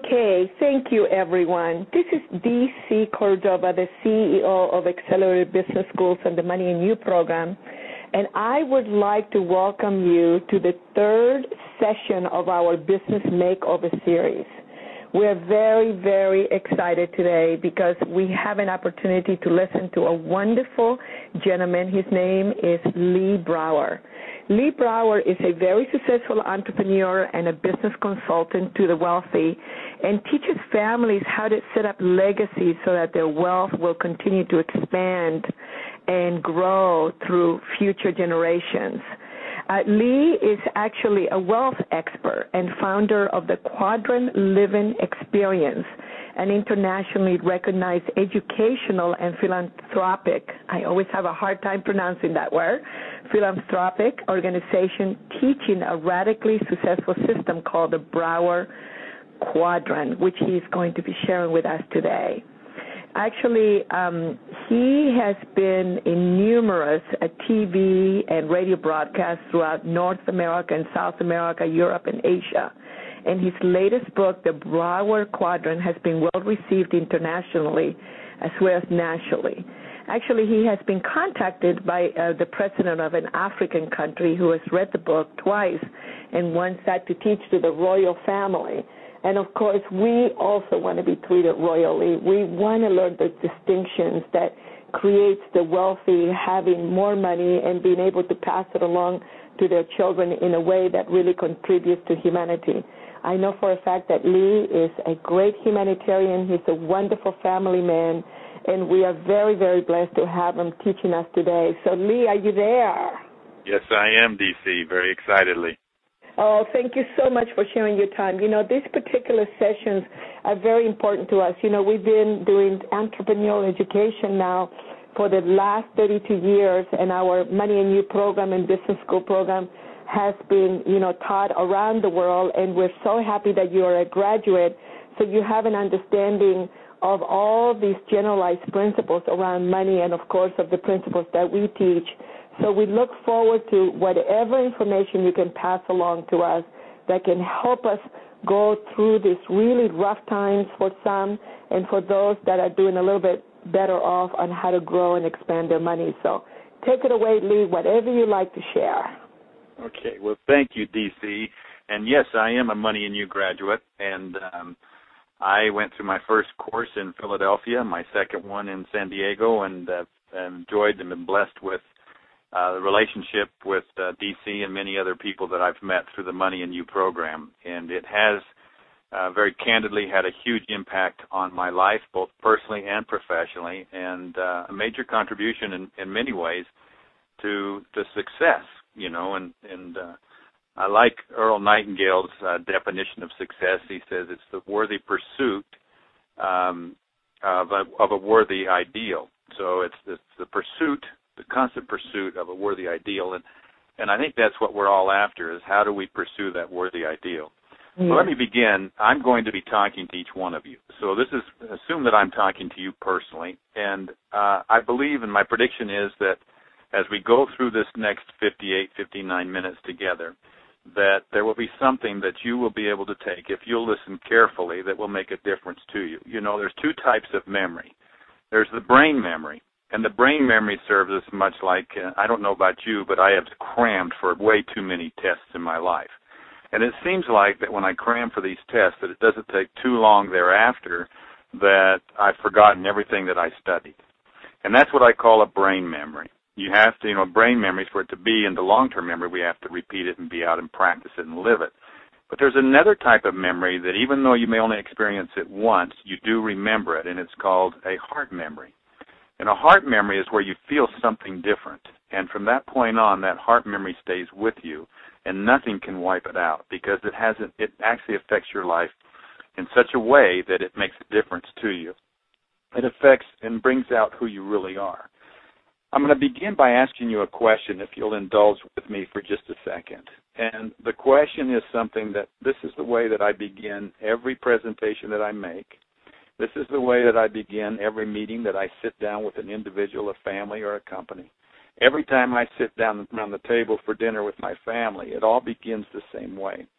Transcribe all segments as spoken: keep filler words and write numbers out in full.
Okay, thank you, everyone. This is D C Cordova, the C E O of Accelerated Business Schools and the Money and You program, and I would like to welcome you to the third session of our Business Makeover series. We're very, very excited today because we have an opportunity to listen to a wonderful gentleman. His name is Lee Brower. Lee Brower is a very successful entrepreneur and a business consultant to the wealthy and teaches families how to set up legacies so that their wealth will continue to expand and grow through future generations. Uh, Lee is actually a wealth expert and founder of the Quadrant Living Experience, an internationally recognized educational and philanthropic, I always have a hard time pronouncing that word, philanthropic organization teaching a radically successful system called the Brower Quadrant, which he's going to be sharing with us today. Actually, um, he has been in numerous uh, T V and radio broadcasts throughout North America and South America, Europe, and Asia. And his latest book, The Brower Quadrant, has been well received internationally as well as nationally. Actually, he has been contacted by uh, the president of an African country who has read the book twice and wants that to teach to the royal family. And, of course, we also want to be treated royally. We want to learn the distinctions that creates the wealthy having more money and being able to pass it along to their children in a way that really contributes to humanity. I know for a fact that Lee is a great humanitarian. He's a wonderful family man, and we are very, very blessed to have him teaching us today. So, Lee, are you there? Yes, I am, D C, very excitedly. Oh, thank you so much for sharing your time. You know, these particular sessions are very important to us. You know, we've been doing entrepreneurial education now for the last thirty-two years, and our Money and You program and business school program has been, you know, taught around the world, and we're so happy that you are a graduate, so you have an understanding of all these generalized principles around money and, of course, of the principles that we teach. So we look forward to whatever information you can pass along to us that can help us go through these really rough times for some and for those that are doing a little bit better off on how to grow and expand their money. So take it away, Lee, whatever you like to share. Okay. Well, thank you, D C. And, yes, I am a Money and You graduate, and um, I went through my first course in Philadelphia, my second one in San Diego, and uh, enjoyed and been blessed with Uh, the relationship with uh, D C and many other people that I've met through the Money and You program. And it has uh, very candidly had a huge impact on my life, both personally and professionally, and uh, a major contribution in, in many ways to to success, you know. And, and uh, I like Earl Nightingale's uh, definition of success. He says it's the worthy pursuit um, of, a, of a worthy ideal. So it's, it's the pursuit the constant pursuit of a worthy ideal, and and I think that's what we're all after, is how do we pursue that worthy ideal. Yeah. So let me begin. I'm going to be talking to each one of you. So this is, assume that I'm talking to you personally, and uh, I believe, and my prediction is that as we go through this next fifty-eight, fifty-nine minutes together, that there will be something that you will be able to take, if you'll listen carefully, that will make a difference to you. You know, there's two types of memory. There's the brain memory. And the brain memory serves us much like, uh, I don't know about you, but I have crammed for way too many tests in my life. And it seems like that when I cram for these tests, that it doesn't take too long thereafter that I've forgotten everything that I studied. And that's what I call a brain memory. You have to, you know, brain memory, for it to be into long-term memory, we have to repeat it and be out and practice it and live it. But there's another type of memory that even though you may only experience it once, you do remember it, and it's called a heart memory. And a heart memory is where you feel something different. And from that point on, that heart memory stays with you, and nothing can wipe it out because it hasn't. It actually affects your life in such a way that it makes a difference to you. It affects and brings out who you really are. I'm going to begin by asking you a question, if you'll indulge with me for just a second. And the question is something that this is the way that I begin every presentation that I make. This is the way that I begin every meeting that I sit down with an individual, a family, or a company. Every time I sit down around the table for dinner with my family, it all begins the same way.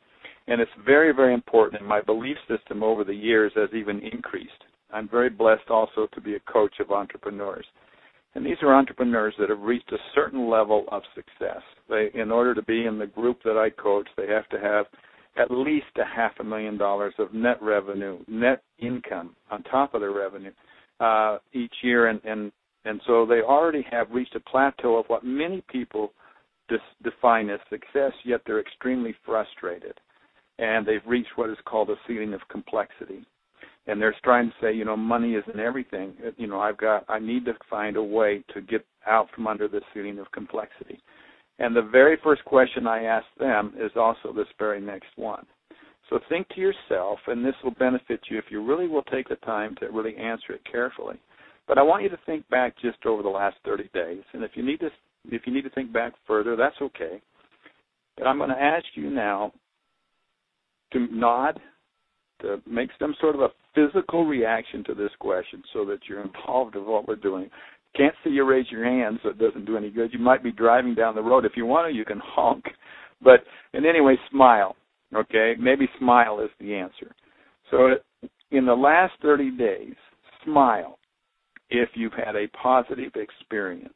And it's very, very important, and my belief system over the years has even increased. I'm very blessed also to be a coach of entrepreneurs. And these are entrepreneurs that have reached a certain level of success. They, in order to be in the group that I coach, they have to have at least a half a million dollars of net revenue, net income on top of their revenue uh, each year. And, and, and so they already have reached a plateau of what many people dis- define as success, yet they're extremely frustrated. And they've reached what is called a ceiling of complexity. And they're trying to say, you know, money isn't everything. You know, I've got, I need to find a way to get out from under the ceiling of complexity. And the very first question I ask them is also this very next one. So think to yourself, and this will benefit you if you really will take the time to really answer it carefully. But I want you to think back just over the last thirty days. And if you need to, if you need to think back further, that's okay. But I'm going to ask you now to nod, to make some sort of a physical reaction to this question so that you're involved in what we're doing. Can't see you raise your hand, so it doesn't do any good. You might be driving down the road. If you want to, you can honk. But in any way, smile, okay? Maybe smile is the answer. So in the last thirty days, smile if you've had a positive experience.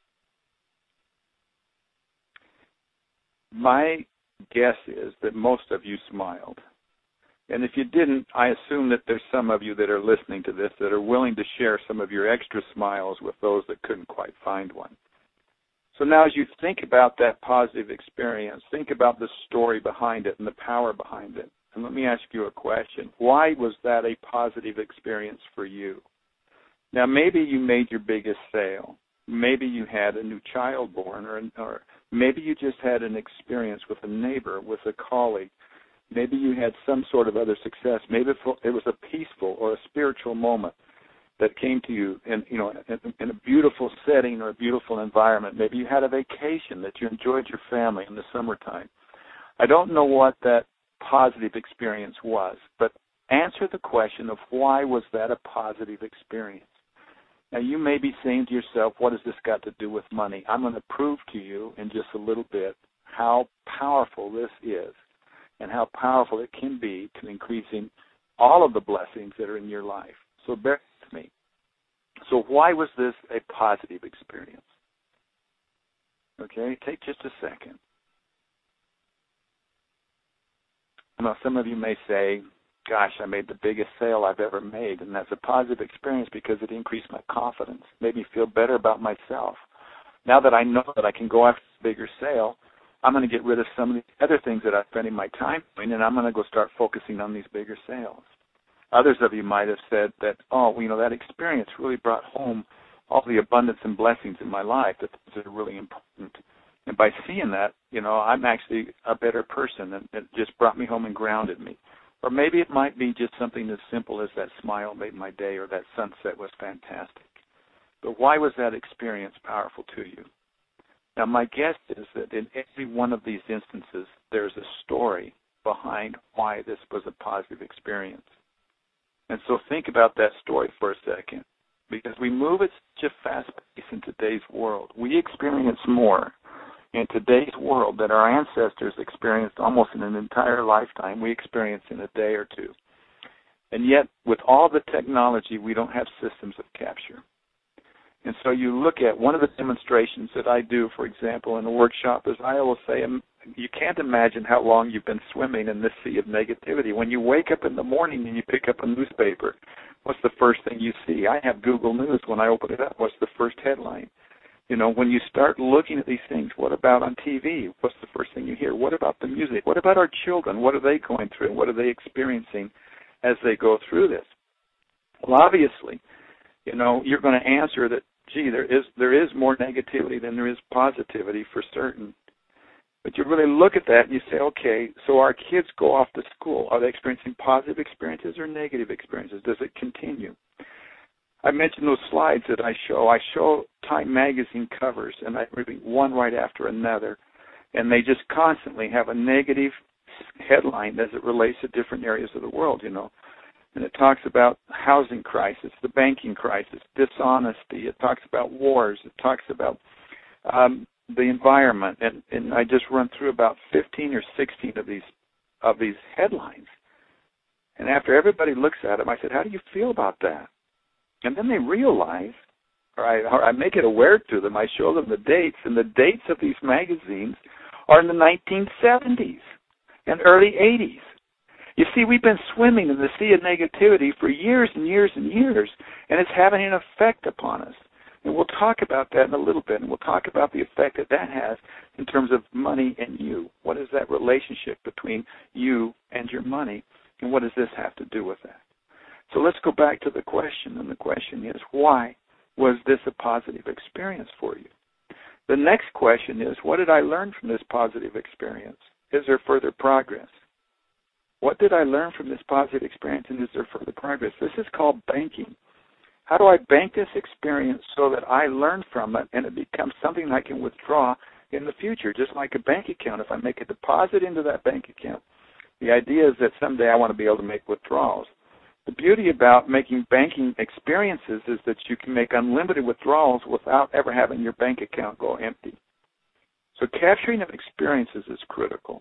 My guess is that most of you smiled. And if you didn't, I assume that there's some of you that are listening to this that are willing to share some of your extra smiles with those that couldn't quite find one. So now as you think about that positive experience, think about the story behind it and the power behind it. And let me ask you a question. Why was that a positive experience for you? Now, maybe you made your biggest sale. Maybe you had a new child born, or, or maybe you just had an experience with a neighbor, with a colleague. Maybe you had some sort of other success. Maybe it was a peaceful or a spiritual moment that came to you in, you know, in, in a beautiful setting or a beautiful environment. Maybe you had a vacation that you enjoyed your family in the summertime. I don't know what that positive experience was, but answer the question of why was that a positive experience? Now, you may be saying to yourself, what has this got to do with money? I'm going to prove to you in just a little bit how powerful this is and how powerful it can be to increasing all of the blessings that are in your life. So bear with me. So why was this a positive experience? Okay, take just a second. Now, some of you may say, gosh, I made the biggest sale I've ever made, and that's a positive experience because it increased my confidence, made me feel better about myself. Now that I know that I can go after a bigger sale, I'm going to get rid of some of the other things that I'm spending my time doing, and I'm going to go start focusing on these bigger sales. Others of you might have said that, oh, you know, that experience really brought home all the abundance and blessings in my life that are really important. And by seeing that, you know, I'm actually a better person, and it just brought me home and grounded me. Or maybe it might be just something as simple as that smile made my day or that sunset was fantastic. But why was that experience powerful to you? Now, my guess is that in every one of these instances, there's a story behind why this was a positive experience. And so think about that story for a second, because we move at such a fast pace in today's world. We experience more in today's world that our ancestors experienced almost in an entire lifetime. We experience in a day or two. And yet, with all the technology, we don't have systems of capture. And so you look at one of the demonstrations that I do, for example, in a workshop, is I always say, you can't imagine how long you've been swimming in this sea of negativity. When you wake up in the morning and you pick up a newspaper, what's the first thing you see? I have Google News. When I open it up, what's the first headline? You know, when you start looking at these things, what about on T V? What's the first thing you hear? What about the music? What about our children? What are they going through? What are they experiencing as they go through this? Well, obviously, you know, you're going to answer that, gee, there is there is more negativity than there is positivity for certain. But you really look at that and you say, okay, so our kids go off to school. Are they experiencing positive experiences or negative experiences? Does it continue? I mentioned those slides that I show. I show Time magazine covers, and I read one right after another, and they just constantly have a negative headline as it relates to different areas of the world, you know. And it talks about housing crisis, the banking crisis, dishonesty. It talks about wars. It talks about um, the environment. And, and I just run through about fifteen or sixteen of these of these headlines. And after everybody looks at them, I said, how do you feel about that? And then they realize, or I, or I make it aware to them, I show them the dates, and the dates of these magazines are in the nineteen seventies and early eighties. You see, we've been swimming in the sea of negativity for years and years and years, and it's having an effect upon us. And we'll talk about that in a little bit, and we'll talk about the effect that that has in terms of money and you. What is that relationship between you and your money, and what does this have to do with that? So let's go back to the question, and the question is, why was this a positive experience for you? The next question is, what did I learn from this positive experience? Is there further progress? What did I learn from this positive experience, and is there further progress? This is called banking. How do I bank this experience so that I learn from it and it becomes something I can withdraw in the future, just like a bank account? If I make a deposit into that bank account, the idea is that someday I want to be able to make withdrawals. The beauty about making banking experiences is that you can make unlimited withdrawals without ever having your bank account go empty. So capturing of experiences is critical.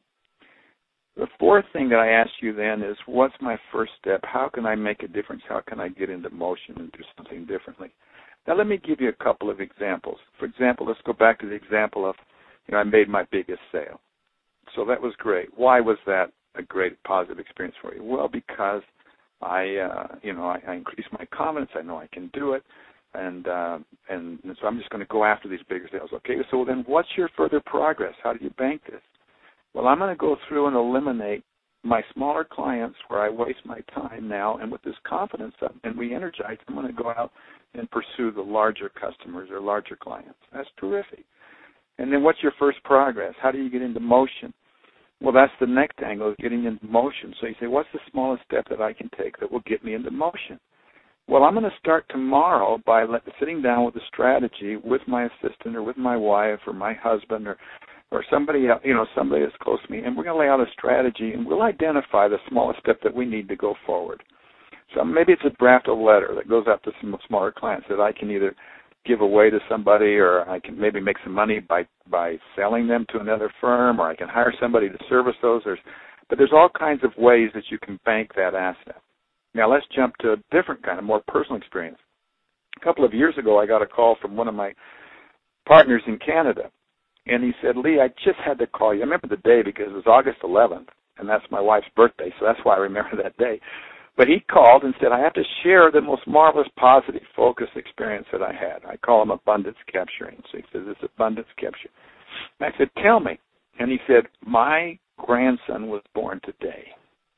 The fourth thing that I ask you then is, what's my first step? How can I make a difference? How can I get into motion and do something differently? Now, let me give you a couple of examples. For example, let's go back to the example of, you know, I made my biggest sale. So that was great. Why was that a great positive experience for you? Well, because I, uh, you know, I, I increased my confidence. I know I can do it. And, uh, and and so I'm just going to go after these bigger sales. Okay, so then what's your further progress? How do you bank this? Well, I'm going to go through and eliminate my smaller clients where I waste my time now, and with this confidence and re-energize, I'm going to go out and pursue the larger customers or larger clients. That's terrific. And then what's your first progress? How do you get into motion? Well, that's the next angle, is getting into motion. So you say, what's the smallest step that I can take that will get me into motion? Well, I'm going to start tomorrow by let, sitting down with a strategy with my assistant or with my wife or my husband or or somebody, you know, somebody that's close to me, and we're going to lay out a strategy, and we'll identify the smallest step that we need to go forward. So maybe it's a draft of a letter that goes out to some smaller clients that I can either give away to somebody, or I can maybe make some money by, by selling them to another firm, or I can hire somebody to service those. There's, but there's all kinds of ways that you can bank that asset. Now let's jump to a different kind of more personal experience. A couple of years ago, I got a call from one of my partners in Canada. And he said, Lee, I just had to call you. I remember the day because it was August eleventh, and that's my wife's birthday, so that's why I remember that day. But he called and said, I have to share the most marvelous, positive, focused experience that I had. I call him abundance capturing. So he says, it's abundance capture. And I said, tell me. And he said, my grandson was born today,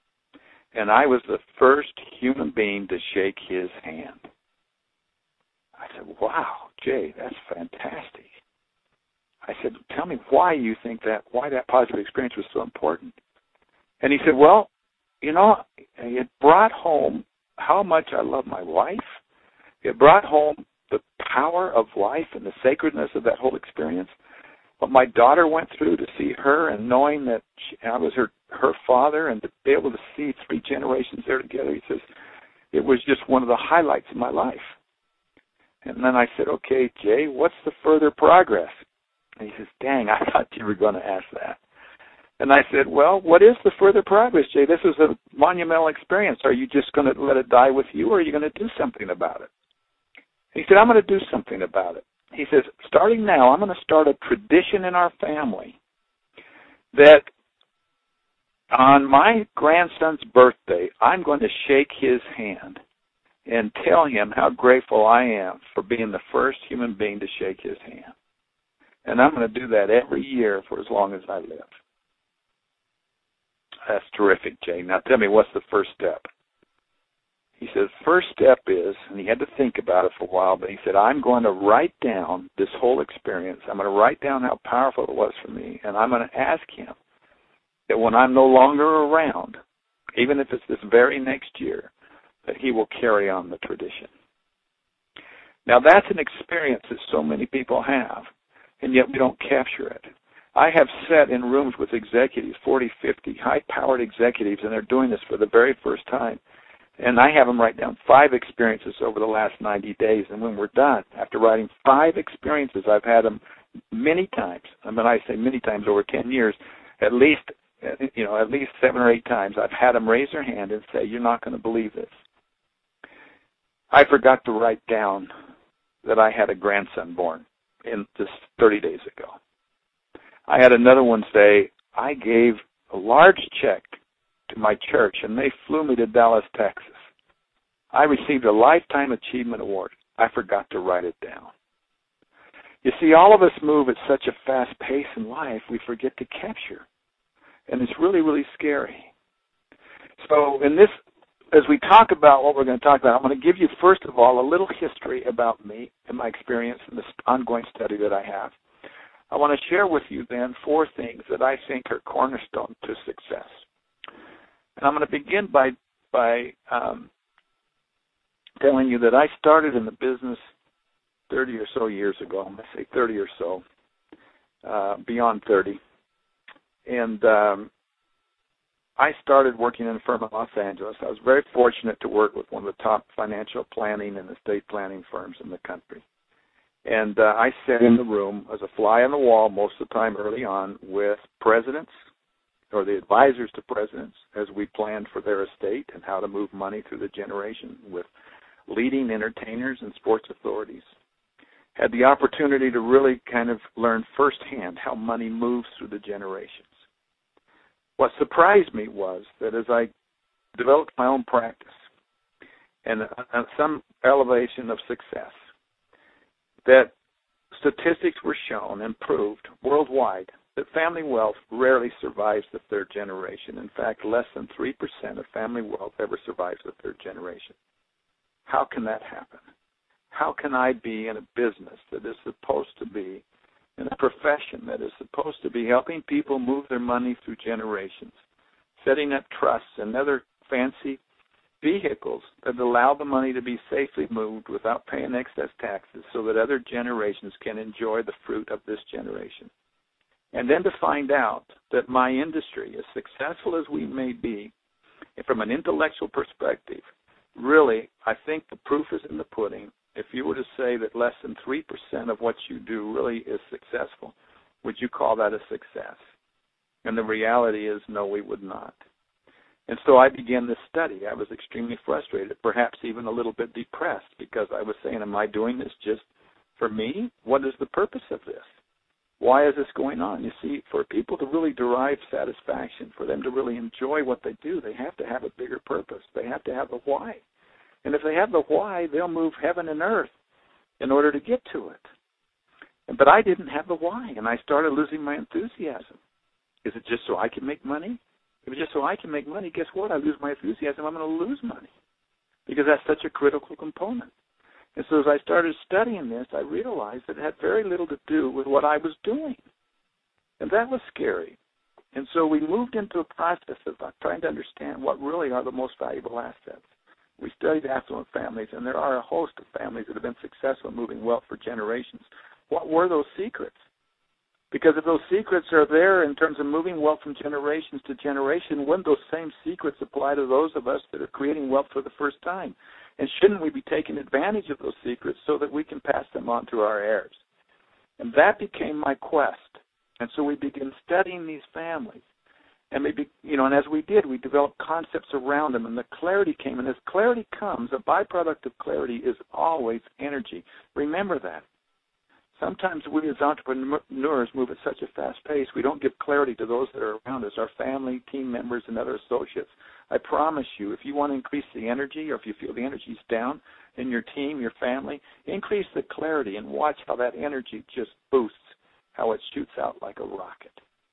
and I was the first human being to shake his hand. I said, wow, Jay, that's fantastic. I said, tell me why you think that, why that positive experience was so important. And he said, well, you know, it brought home how much I love my wife. It brought home the power of life and the sacredness of that whole experience. What my daughter went through to see her and knowing that she, I was her, her father, and to be able to see three generations there together, he says, it was just one of the highlights of my life. And then I said, okay, Jay, what's the further progress? And he says, dang, I thought you were going to ask that. And I said, well, what is the further progress, Jay? This is a monumental experience. Are you just going to let it die with you, or are you going to do something about it? He said, I'm going to do something about it. He says, starting now, I'm going to start a tradition in our family that on my grandson's birthday, I'm going to shake his hand and tell him how grateful I am for being the first human being to shake his hand. And I'm going to do that every year for as long as I live. That's terrific, Jay. Now tell me, what's the first step? He says, first step is, and he had to think about it for a while, but he said, I'm going to write down this whole experience. I'm going to write down how powerful it was for me, and I'm going to ask him that when I'm no longer around, even if it's this very next year, that he will carry on the tradition. Now that's an experience that so many people have, and yet we don't capture it. I have sat in rooms with executives, forty, fifty, high-powered executives, and they're doing this for the very first time. And I have them write down five experiences over the last ninety days. And when we're done, after writing five experiences, I've had them many times. I mean, I say many times over ten years, at least you know, at least seven or eight times, I've had them raise their hand and say, "You're not going to believe this. I forgot to write down that I had a grandson born in just thirty days ago." I had another one say, "I gave a large check to my church, and they flew me to Dallas, Texas. I received a Lifetime Achievement Award. I forgot to write it down." You see, all of us move at such a fast pace in life, we forget to capture. And it's really, really scary. So in this, as we talk about what we're going to talk about, I'm going to give you, first of all, a little history about me and my experience in this ongoing study that I have. I want to share with you then four things that I think are cornerstone to success. And I'm going to begin by, by um, telling you that I started in the business thirty or so years ago. I'm going to say thirty or so, uh, beyond thirty. And um, I started working in a firm in Los Angeles. I was very fortunate to work with one of the top financial planning and estate planning firms in the country. And uh, I sat in the room as a fly on the wall most of the time early on with presidents or the advisors to presidents as we planned for their estate and how to move money through the generation, with leading entertainers and sports authorities. Had the opportunity to really kind of learn firsthand how money moves through the generations. What surprised me was that as I developed my own practice and uh, some elevation of success, that statistics were shown and proved worldwide that family wealth rarely survives the third generation. In fact, less than three percent of family wealth ever survives the third generation. How can that happen? How can I be in a business that is supposed to be, in a profession that is supposed to be helping people move their money through generations, setting up trusts and other fancy vehicles that allow the money to be safely moved without paying excess taxes so that other generations can enjoy the fruit of this generation? And then to find out that my industry, as successful as we may be, from an intellectual perspective, really, I think the proof is in the pudding. If you were to say that less than three percent of what you do really is successful, would you call that a success? And the reality is, no, we would not. And so I began this study. I was extremely frustrated, perhaps even a little bit depressed, because I was saying, am I doing this just for me? What is the purpose of this? Why is this going on? You see, for people to really derive satisfaction, for them to really enjoy what they do, they have to have a bigger purpose. They have to have a why. And if they have the why, they'll move heaven and earth in order to get to it. But I didn't have the why, and I started losing my enthusiasm. Is it just so I can make money? If it's just so I can make money, guess what? I lose my enthusiasm, I'm going to lose money, because that's such a critical component. And so as I started studying this, I realized that it had very little to do with what I was doing. And that was scary. And so we moved into a process of trying to understand what really are the most valuable assets. We studied affluent families, and there are a host of families that have been successful in moving wealth for generations. What were those secrets? Because if those secrets are there in terms of moving wealth from generations to generation, wouldn't those same secrets apply to those of us that are creating wealth for the first time? And shouldn't we be taking advantage of those secrets so that we can pass them on to our heirs? And that became my quest. And so we began studying these families. And maybe, you know, and as we did, we developed concepts around them, and the clarity came. And as clarity comes, a byproduct of clarity is always energy. Remember that. Sometimes we as entrepreneurs move at such a fast pace, we don't give clarity to those that are around us, our family, team members, and other associates. I promise you, if you want to increase the energy, or if you feel the energy is down in your team, your family, increase the clarity and watch how that energy just boosts, how it shoots out like a rocket.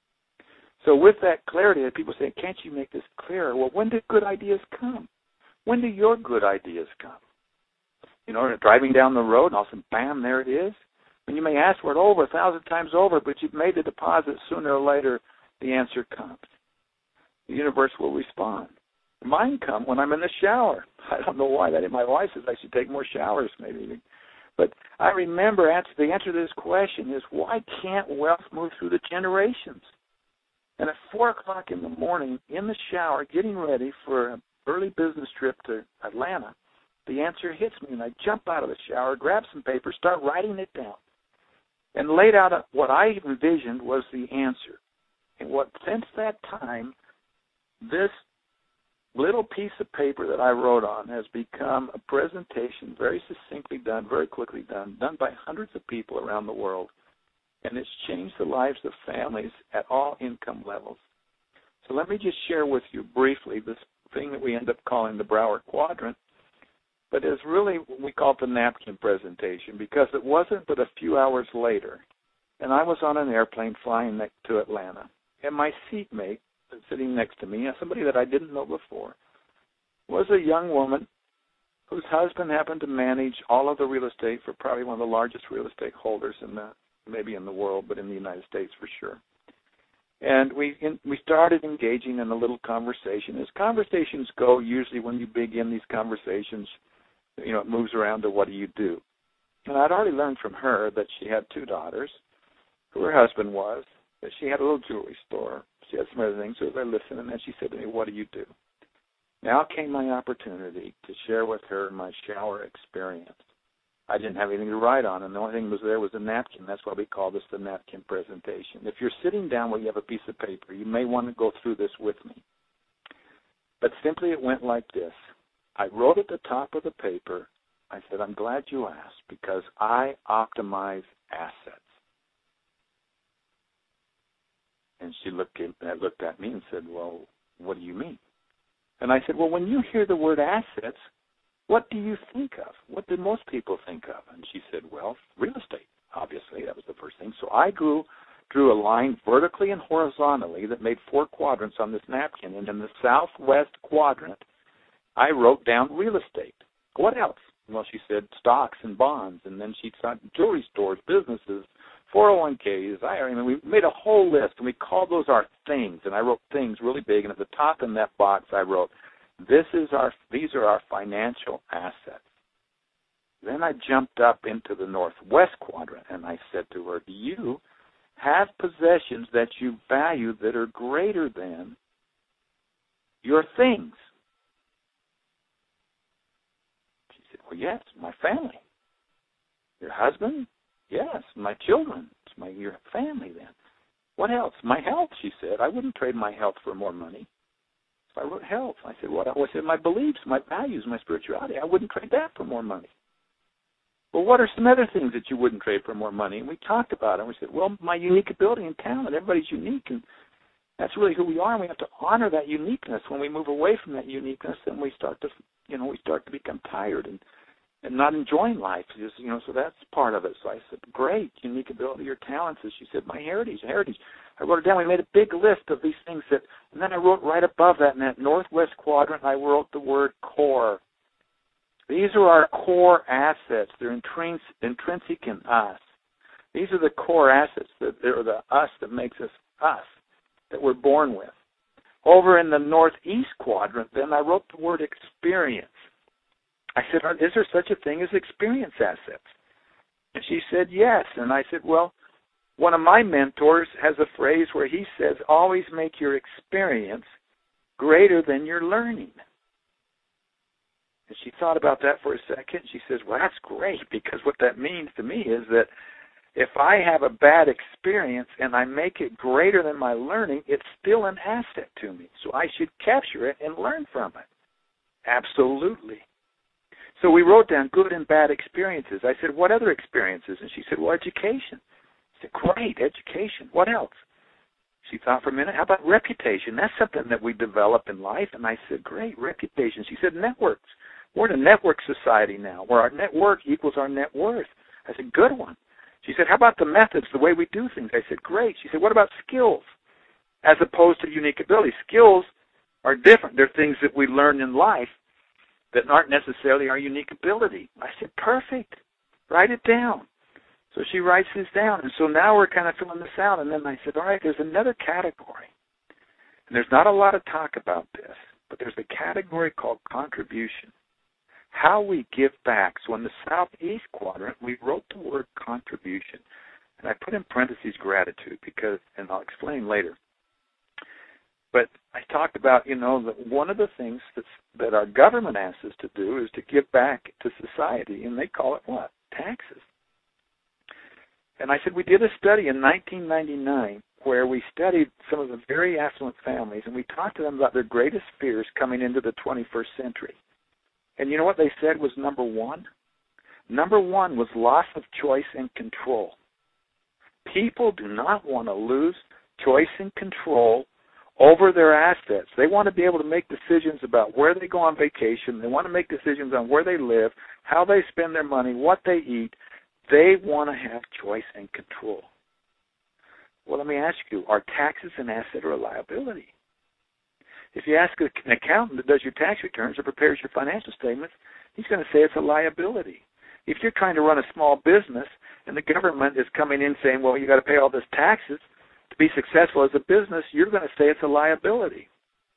So with that clarity, people say, can't you make this clearer? Well, when do good ideas come? When do your good ideas come? You know, driving down the road, and all of a sudden, bam, there it is. And you may ask for it over a thousand times over, but you've made the deposit. Sooner or later, the answer comes. The universe will respond. Mine come when I'm in the shower. I don't know why. That my wife says I should take more showers, maybe. But I remember answer, the answer to this question is, why can't wealth move through the generations? And at four o'clock in the morning, in the shower, getting ready for an early business trip to Atlanta, the answer hits me, and I jump out of the shower, grab some paper, start writing it down, and laid out what I envisioned was the answer. And what since that time, this little piece of paper that I wrote on has become a presentation, very succinctly done, very quickly done, done by hundreds of people around the world. And it's changed the lives of families at all income levels. So let me just share with you briefly this thing that we end up calling the Broward Quadrant, but is really, we call it the napkin presentation, because it wasn't but a few hours later, and I was on an airplane flying next to Atlanta, and my seatmate sitting next to me, somebody that I didn't know before, was a young woman whose husband happened to manage all of the real estate for probably one of the largest real estate holders in the, maybe in the world, but in the United States for sure. And we in, we started engaging in a little conversation. As conversations go, usually when you begin these conversations, you know, it moves around to what do you do. And I'd already learned from her that she had two daughters, who her husband was, that she had a little jewelry store. She had some other things, so I listened, and then she said to me, what do you do? Now came my opportunity to share with her my shower experience. I didn't have anything to write on, and the only thing that was there was a napkin. That's why we call this the napkin presentation. If you're sitting down where you have a piece of paper, you may want to go through this with me. But simply it went like this. I wrote at the top of the paper, I said, I'm glad you asked, because I optimize assets. And she looked at, looked at me and said, well, what do you mean? And I said, well, when you hear the word assets, what do you think of? What do most people think of? And she said, well, real estate, obviously. That was the first thing. So I drew, drew a line vertically and horizontally that made four quadrants on this napkin. And in the southwest quadrant, I wrote down real estate. What else? Well, she said stocks and bonds. And then she said jewelry stores, businesses, four oh one k's. I, I mean, we made a whole list, and we called those our things. And I wrote things really big. And at the top in that box, I wrote, This is our. These are our financial assets. Then I jumped up into the northwest quadrant, and I said to her, do you have possessions that you value that are greater than your things? She said, well, yes, my family. Your husband? Yes, my children. It's my your family then. What else? My health, she said. I wouldn't trade my health for more money. I wrote health. I said, what? I said, my beliefs, my values, my spirituality. I wouldn't trade that for more money. Well, what are some other things that you wouldn't trade for more money? And we talked about it. And we said, well, my unique ability and talent. Everybody's unique, and that's really who we are. And we have to honor that uniqueness. When we move away from that uniqueness, then we start to, you know, we start to become tired and, and not enjoying life. Just, you know, so that's part of it. So I said, great, unique ability or talents. And she said, my heritage, heritage. I wrote it down. We made a big list of these things that, and then I wrote right above that in that northwest quadrant, I wrote the word core. These are our core assets. They're intrinsic, intrinsic in us. These are the core assets. That they're the us that makes us us, that we're born with. Over in the northeast quadrant, then I wrote the word experience. I said, is there such a thing as experience assets? And she said, yes. And I said, well, one of my mentors has a phrase where he says, always make your experience greater than your learning. And she thought about that for a second. She says, well, that's great, because what that means to me is that if I have a bad experience and I make it greater than my learning, it's still an asset to me. So I should capture it and learn from it. Absolutely. So we wrote down good and bad experiences. I said, what other experiences? And she said, well, education. I said, great, education. What else? She thought for a minute, how about reputation? That's something that we develop in life. And I said, great, reputation. She said, networks. We're in a network society now where our network equals our net worth. I said, good one. She said, how about the methods, the way we do things? I said, great. She said, what about skills as opposed to unique ability? Skills are different. They're things that we learn in life that aren't necessarily our unique ability. I said, perfect. Write it down. So she writes this down. And so now we're kind of filling this out. And then I said, all right, there's another category. And there's not a lot of talk about this, but there's a category called contribution. How we give back. So in the southeast quadrant, we wrote the word contribution. And I put in parentheses gratitude because, and I'll explain later. But I talked about, you know, that one of the things that's, that our government asks us to do is to give back to society, and they call it what? Taxes. And I said, we did a study in nineteen ninety-nine where we studied some of the very affluent families, and we talked to them about their greatest fears coming into the twenty-first century. And you know what they said was number one? Number one was loss of choice and control. People do not want to lose choice and control over their assets. They want to be able to make decisions about where they go on vacation. They want to make decisions on where they live, how they spend their money, what they eat. They want to have choice and control. Well, let me ask you, are taxes an asset or a liability? If you ask an accountant that does your tax returns or prepares your financial statements, he's going to say it's a liability. If you're trying to run a small business and the government is coming in saying, well, you got to pay all this taxes to be successful as a business, you're going to say it's a liability.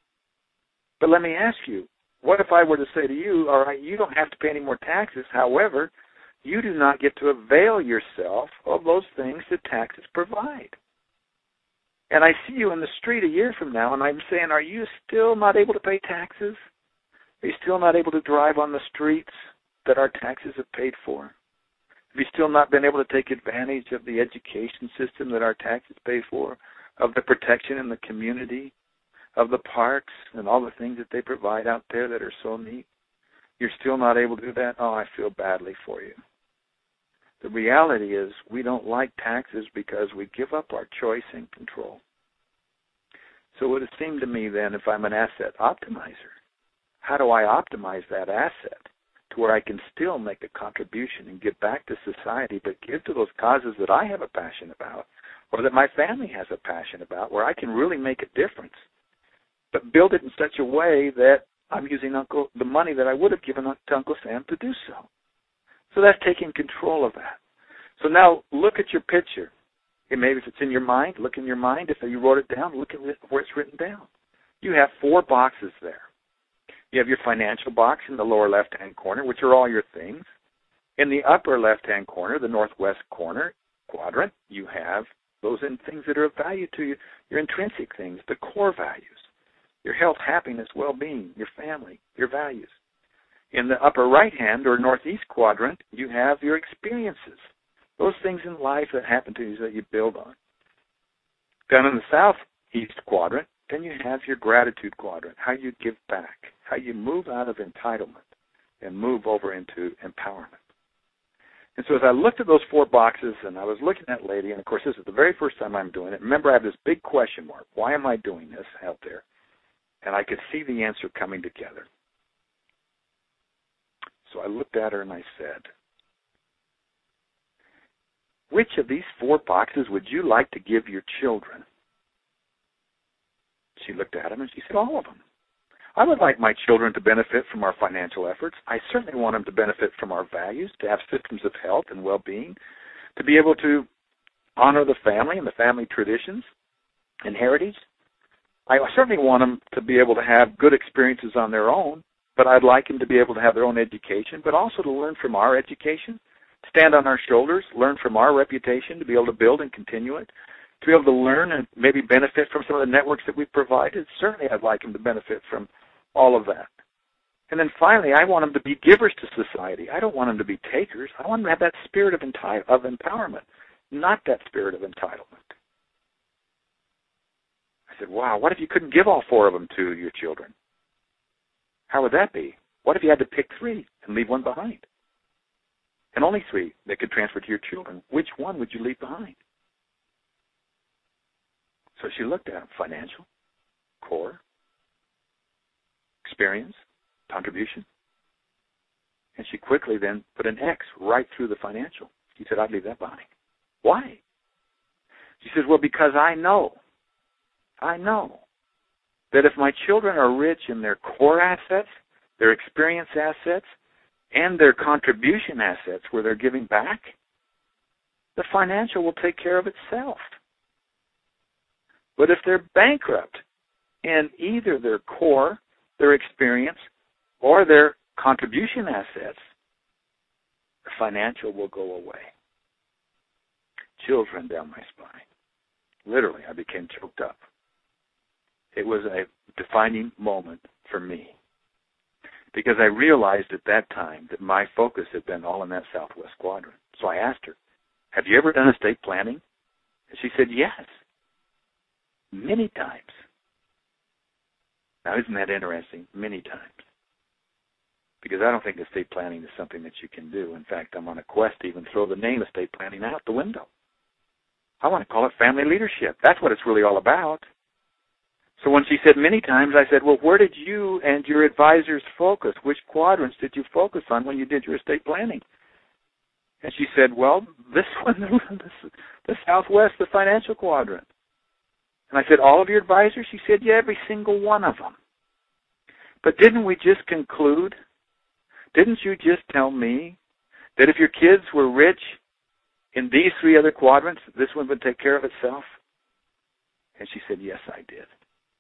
But let me ask you, what if I were to say to you, all right, you don't have to pay any more taxes. However, you do not get to avail yourself of those things that taxes provide. And I see you in the street a year from now, and I'm saying, are you still not able to pay taxes? Are you still not able to drive on the streets that our taxes have paid for? Have you still not been able to take advantage of the education system that our taxes pay for, of the protection in the community, of the parks and all the things that they provide out there that are so neat? You're still not able to do that? Oh, I feel badly for you. The reality is we don't like taxes because we give up our choice and control. So it would have seemed to me then, if I'm an asset optimizer, how do I optimize that asset to where I can still make a contribution and give back to society, but give to those causes that I have a passion about or that my family has a passion about, where I can really make a difference, but build it in such a way that I'm using Uncle the money that I would have given to Uncle Sam to do so. So that's taking control of that. So now look at your picture. And maybe if it's in your mind, look in your mind. If you wrote it down, look at where it's written down. You have four boxes there. You have your financial box in the lower left-hand corner, which are all your things. In the upper left-hand corner, the northwest corner quadrant, you have those in things that are of value to you, your intrinsic things, the core values, your health, happiness, well-being, your family, your values. In the upper right-hand or northeast quadrant, you have your experiences, those things in life that happen to you that you build on. Down in the southeast quadrant, then you have your gratitude quadrant, how you give back, how you move out of entitlement and move over into empowerment. And so as I looked at those four boxes and I was looking at that lady, and of course this is the very first time I'm doing it. Remember, I have this big question mark. Why am I doing this out there? And I could see the answer coming together. So I looked at her and I said, which of these four boxes would you like to give your children? She looked at him and she said, all of them. I would like my children to benefit from our financial efforts. I certainly want them to benefit from our values, to have systems of health and well-being, to be able to honor the family and the family traditions and heritage. I certainly want them to be able to have good experiences on their own, but I'd like them to be able to have their own education, but also to learn from our education, stand on our shoulders, learn from our reputation, to be able to build and continue it, to be able to learn and maybe benefit from some of the networks that we've provided. Certainly I'd like them to benefit from all of that. And then finally, I want them to be givers to society. I don't want them to be takers. I want them to have that spirit of, enti- of empowerment, not that spirit of entitlement. I said, wow, what if you couldn't give all four of them to your children? How would that be? What if you had to pick three and leave one behind? And only three that could transfer to your children. Which one would you leave behind? So she looked at them, financial, core, experience, contribution. And she quickly then put an X right through the financial. She said, I'd leave that behind. Why? She says, well, because I know, I know that if my children are rich in their core assets, their experience assets, and their contribution assets where they're giving back, the financial will take care of itself. But if they're bankrupt in either their core, their experience, or their contribution assets, the financial will go away. Chills ran down my spine. Literally, I became choked up. It was a defining moment for me because I realized at that time that my focus had been all in that southwest quadrant. So I asked her, have you ever done estate planning? And she said, yes. many times. Now, isn't that interesting? Many times. Because I don't think estate planning is something that you can do. In fact, I'm on a quest to even throw the name estate planning out the window. I want to call it family leadership. That's what it's really all about. So when she said many times, I said, well, where did you and your advisors focus? Which quadrants did you focus on when you did your estate planning? And she said, well, this one, the, the Southwest, the financial quadrant. And I said, all of your advisors? She said, yeah, every single one of them. But didn't we just conclude, didn't you just tell me that if your kids were rich in these three other quadrants, this one would take care of itself? And she said, yes, I did.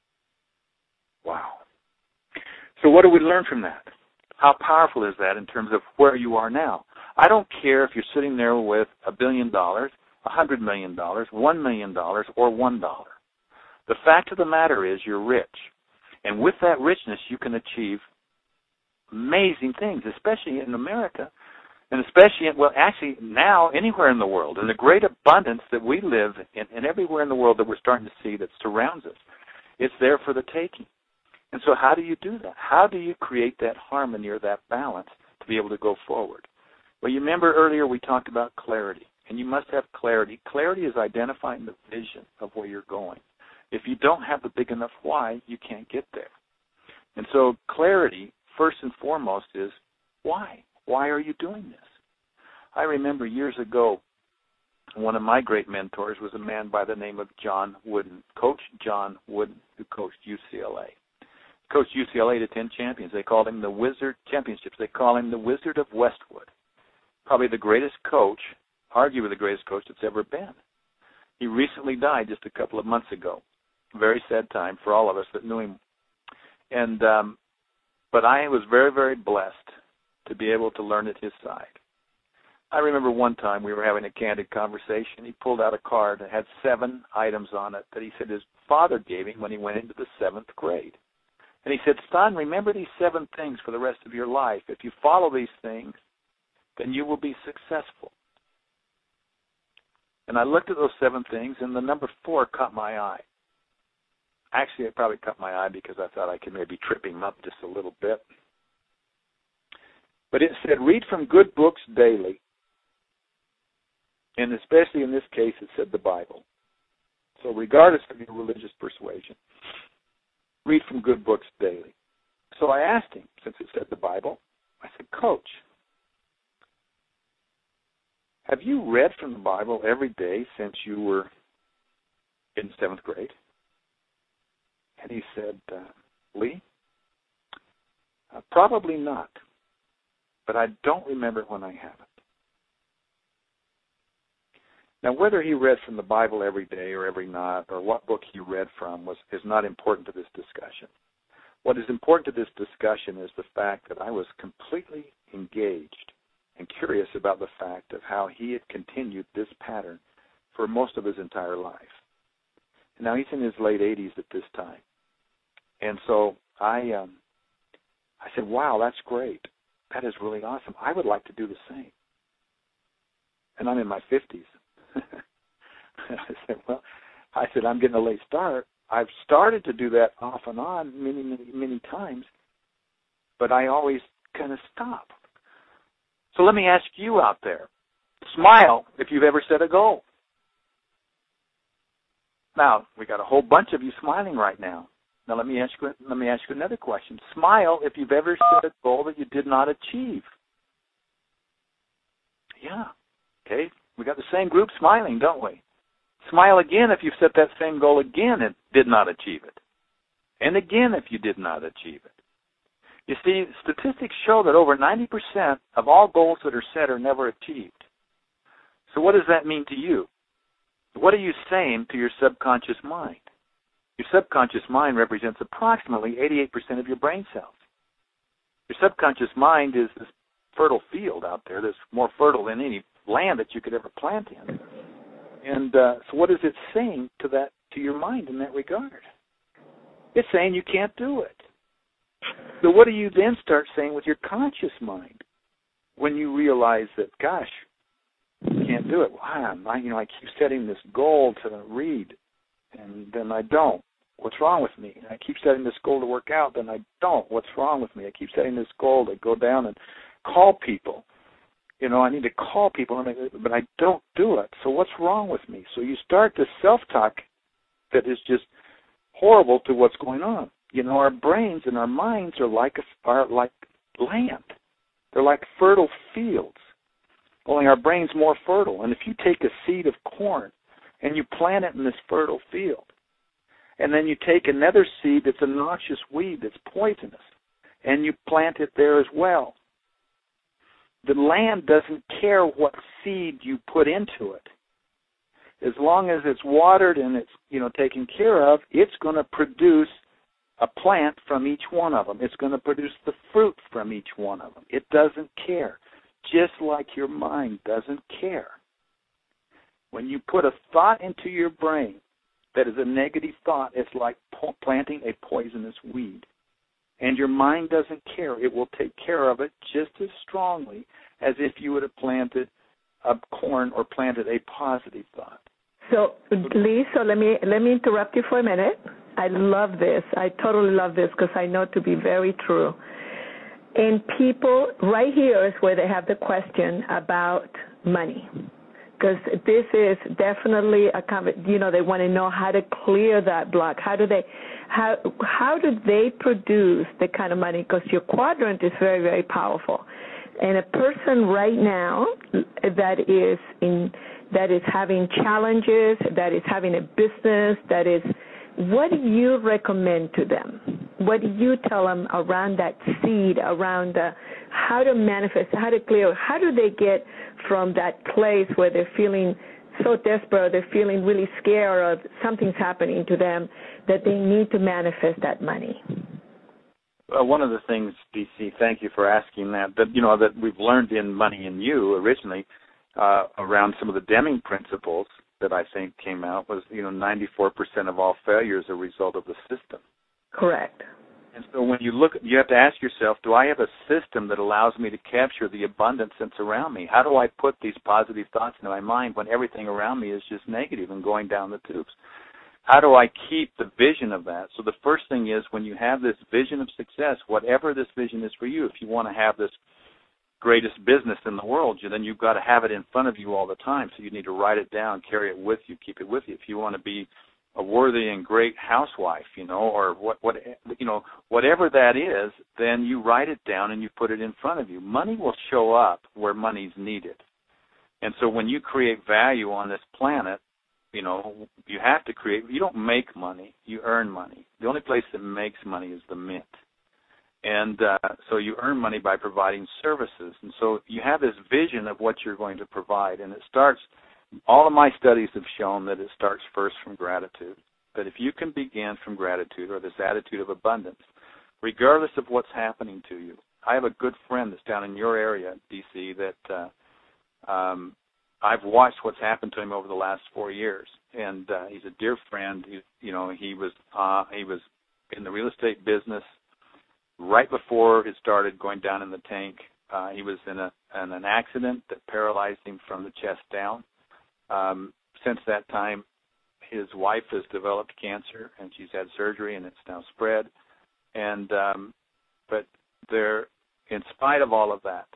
Wow. So what do we learn from that? How powerful is that in terms of where you are now? I don't care if you're sitting there with a billion dollars, a hundred million dollars, one million dollars, or one dollar. The fact of the matter is you're rich. And with that richness, you can achieve amazing things, especially in America, and especially, in, well, actually now anywhere in the world, in the great abundance that we live in, and everywhere in the world that we're starting to see that surrounds us. It's there for the taking. And so how do you do that? How do you create that harmony or that balance to be able to go forward? Well, you remember earlier we talked about clarity, and you must have clarity. Clarity is identifying the vision of where you're going. If you don't have the big enough why, you can't get there. And so clarity, first and foremost, is why? Why are you doing this? I remember years ago, one of my great mentors was a man by the name of John Wooden, Coach John Wooden, who coached U C L A. Coached U C L A to ten champions. They called him the Wizard Championships. They call him the Wizard of Westwood. Probably the greatest coach, arguably the greatest coach that's ever been. He recently died just a couple of months ago. Very sad time for all of us that knew him. And um, but I was very, very blessed to be able to learn at his side. I remember one time we were having a candid conversation. He pulled out a card that had seven items on it that he said his father gave him when he went into the seventh grade. And he said, son, remember these seven things for the rest of your life. If you follow these things, then you will be successful. And I looked at those seven things, and the number four caught my eye. Actually, it probably caught my eye because I thought I could maybe trip him up just a little bit. But it said, read from good books daily. And especially in this case, it said the Bible. So regardless of your religious persuasion, read from good books daily. So I asked him, since it said the Bible, I said, Coach, have you read from the Bible every day since you were in seventh grade? And he said, uh, Lee, uh, probably not, but I don't remember when I haven't. Now, whether he read from the Bible every day or every night or what book he read from was is not important to this discussion. What is important to this discussion is the fact that I was completely engaged and curious about the fact of how he had continued this pattern for most of his entire life. And now he's in his late eighties at this time. And so I um, I said, wow, that's great. That is really awesome. I would like to do the same. And I'm in my fifties. I said, well, I said, I'm getting a late start. I've started to do that off and on many, many, many times, but I always kind of stop. So let me ask you out there, smile if you've ever set a goal. Now, we got a whole bunch of you smiling right now. Now let me ask you, let me ask you another question. Smile if you've ever set a goal that you did not achieve. Yeah, okay. We got the same group smiling, don't we? Smile again if you've set that same goal again and did not achieve it. And again if you did not achieve it. You see, statistics show that over ninety percent of all goals that are set are never achieved. So what does that mean to you? What are you saying to your subconscious mind? Your subconscious mind represents approximately eighty-eight percent of your brain cells. Your subconscious mind is this fertile field out there that's more fertile than any land that you could ever plant in. And uh, so what is it saying to that, to your mind in that regard? It's saying you can't do it. So what do you then start saying with your conscious mind when you realize that, gosh, you can't do it? Wow, I, you know, I keep setting this goal to read and then I don't. What's wrong with me? I keep setting this goal to work out, then I don't. What's wrong with me? I keep setting this goal to go down and call people. You know, I need to call people, but I don't do it. So what's wrong with me? So you start this self-talk that is just horrible to what's going on. You know, our brains and our minds are like a, are like land. They're like fertile fields, only our brain's more fertile. And if you take a seed of corn and you plant it in this fertile field, and then you take another seed that's a noxious weed that's poisonous, and you plant it there as well, the land doesn't care what seed you put into it. As long as it's watered and it's, you know, taken care of, it's going to produce a plant from each one of them. It's going to produce the fruit from each one of them. It doesn't care, just like your mind doesn't care. When you put a thought into your brain that is a negative thought, it's like po- planting a poisonous weed. And your mind doesn't care. It will take care of it just as strongly as if you would have planted a corn or planted a positive thought. So, Lee, so let me let me interrupt you for a minute. I love this. I totally love this because I know it to be very true. And people, right here is where they have the question about money, because this is definitely a, you know, they want to know how to clear that block. How do they, how how do they produce the kind of money? Because your quadrant is very, very powerful. And a person right now that is in that is having challenges, that is having a business, that is, what do you recommend to them? What do you tell them around that seed, around the, how to manifest, how to clear, how do they get from that place where they're feeling so desperate, they're feeling really scared or something's happening to them, that they need to manifest that money? Uh, one of the things, D C, thank you for asking that, that, you know, that we've learned in Money and You originally uh, around some of the Deming principles that I think came out was, you know, ninety-four percent of all failures are a result of the system. Correct. And so when you look, you have to ask yourself, do I have a system that allows me to capture the abundance that's around me? How do I put these positive thoughts into my mind when everything around me is just negative and going down the tubes? How do I keep the vision of that? So the first thing is, when you have this vision of success, whatever this vision is for you, if you want to have this greatest business in the world, then you've got to have it in front of you all the time. So you need to write it down, carry it with you, keep it with you. If you want to be a worthy and great housewife, you know, or what, what, you know, whatever that is, then you write it down and you put it in front of you. Money will show up where money's needed. And so when you create value on this planet, you know, you have to create, you don't make money, you earn money. The only place that makes money is the mint. And uh, so you earn money by providing services. And so you have this vision of what you're going to provide. And it starts, all of my studies have shown that it starts first from gratitude. That if you can begin from gratitude or this attitude of abundance, regardless of what's happening to you. I have a good friend that's down in your area, D C, that uh, um, I've watched what's happened to him over the last four years. And uh, he's a dear friend. He, you know, he was uh, he was in the real estate business. Right before it started going down in the tank, uh, he was in, a, in an accident that paralyzed him from the chest down. Um, since that time, his wife has developed cancer, and she's had surgery, and it's now spread. And um, but there, in spite of all of that,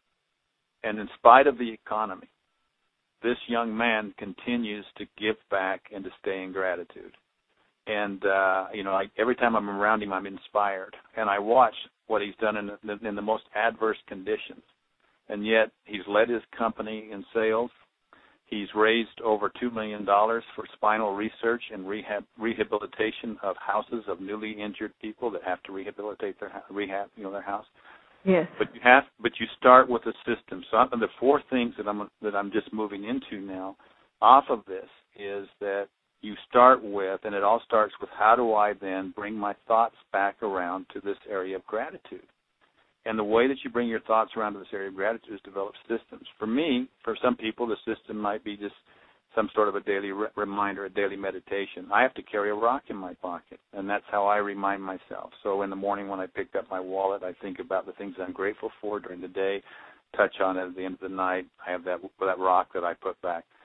and in spite of the economy, this young man continues to give back and to stay in gratitude. And, uh, you know, I, every time I'm around him, I'm inspired. And I watch what he's done in the, in the most adverse conditions. And yet he's led his company in sales. He's raised over two million dollars for spinal research and rehab, rehabilitation of houses of newly injured people that have to rehabilitate their rehab, you know, their house. Yes. But you have, but you start with a system. So the four things that I'm that I'm just moving into now, off of this, is that you start with, and it all starts with, how do I then bring my thoughts back around to this area of gratitude? And the way that you bring your thoughts around to this area of gratitude is develop systems. For me, for some people, the system might be just some sort of a daily re- reminder, a daily meditation. I have to carry a rock in my pocket, and that's how I remind myself. So in the morning when I pick up my wallet, I think about the things I'm grateful for during the day, touch on it at the end of the night. I have that that rock that I put back.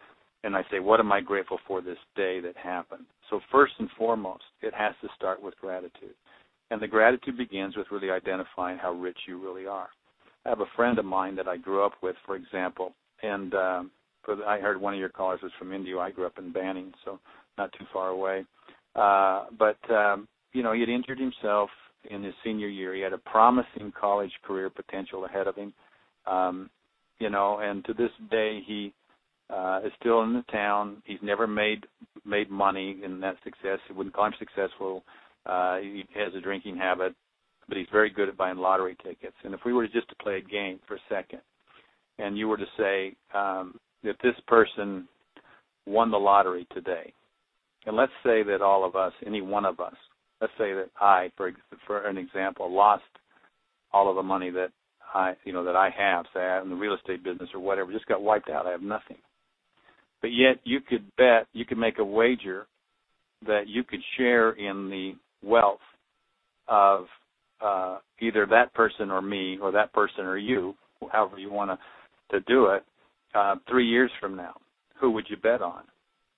and I say, what am I grateful for this day that happened? So first and foremost, it has to start with gratitude. And the gratitude begins with really identifying how rich you really are. I have a friend of mine that I grew up with, for example, and um, for the, I heard one of your callers was from India. I grew up in Banning, so not too far away. Uh, but, um, you know, he had injured himself in his senior year. He had a promising college career potential ahead of him, um, you know, and to this day he uh, is still in the town. He's never made made money in that success. He wouldn't call him successful. Uh, he has a drinking habit, but he's very good at buying lottery tickets. And if we were just to play a game for a second, and you were to say um, that this person won the lottery today, and let's say that all of us, any one of us, let's say that I, for for an example, lost all of the money that I, you know, that I have, say I'm in the real estate business or whatever, just got wiped out. I have nothing. But yet you could bet, you could make a wager that you could share in the wealth of uh, either that person or me, or that person or you, however you want to to do it, uh, three years from now. Who would you bet on?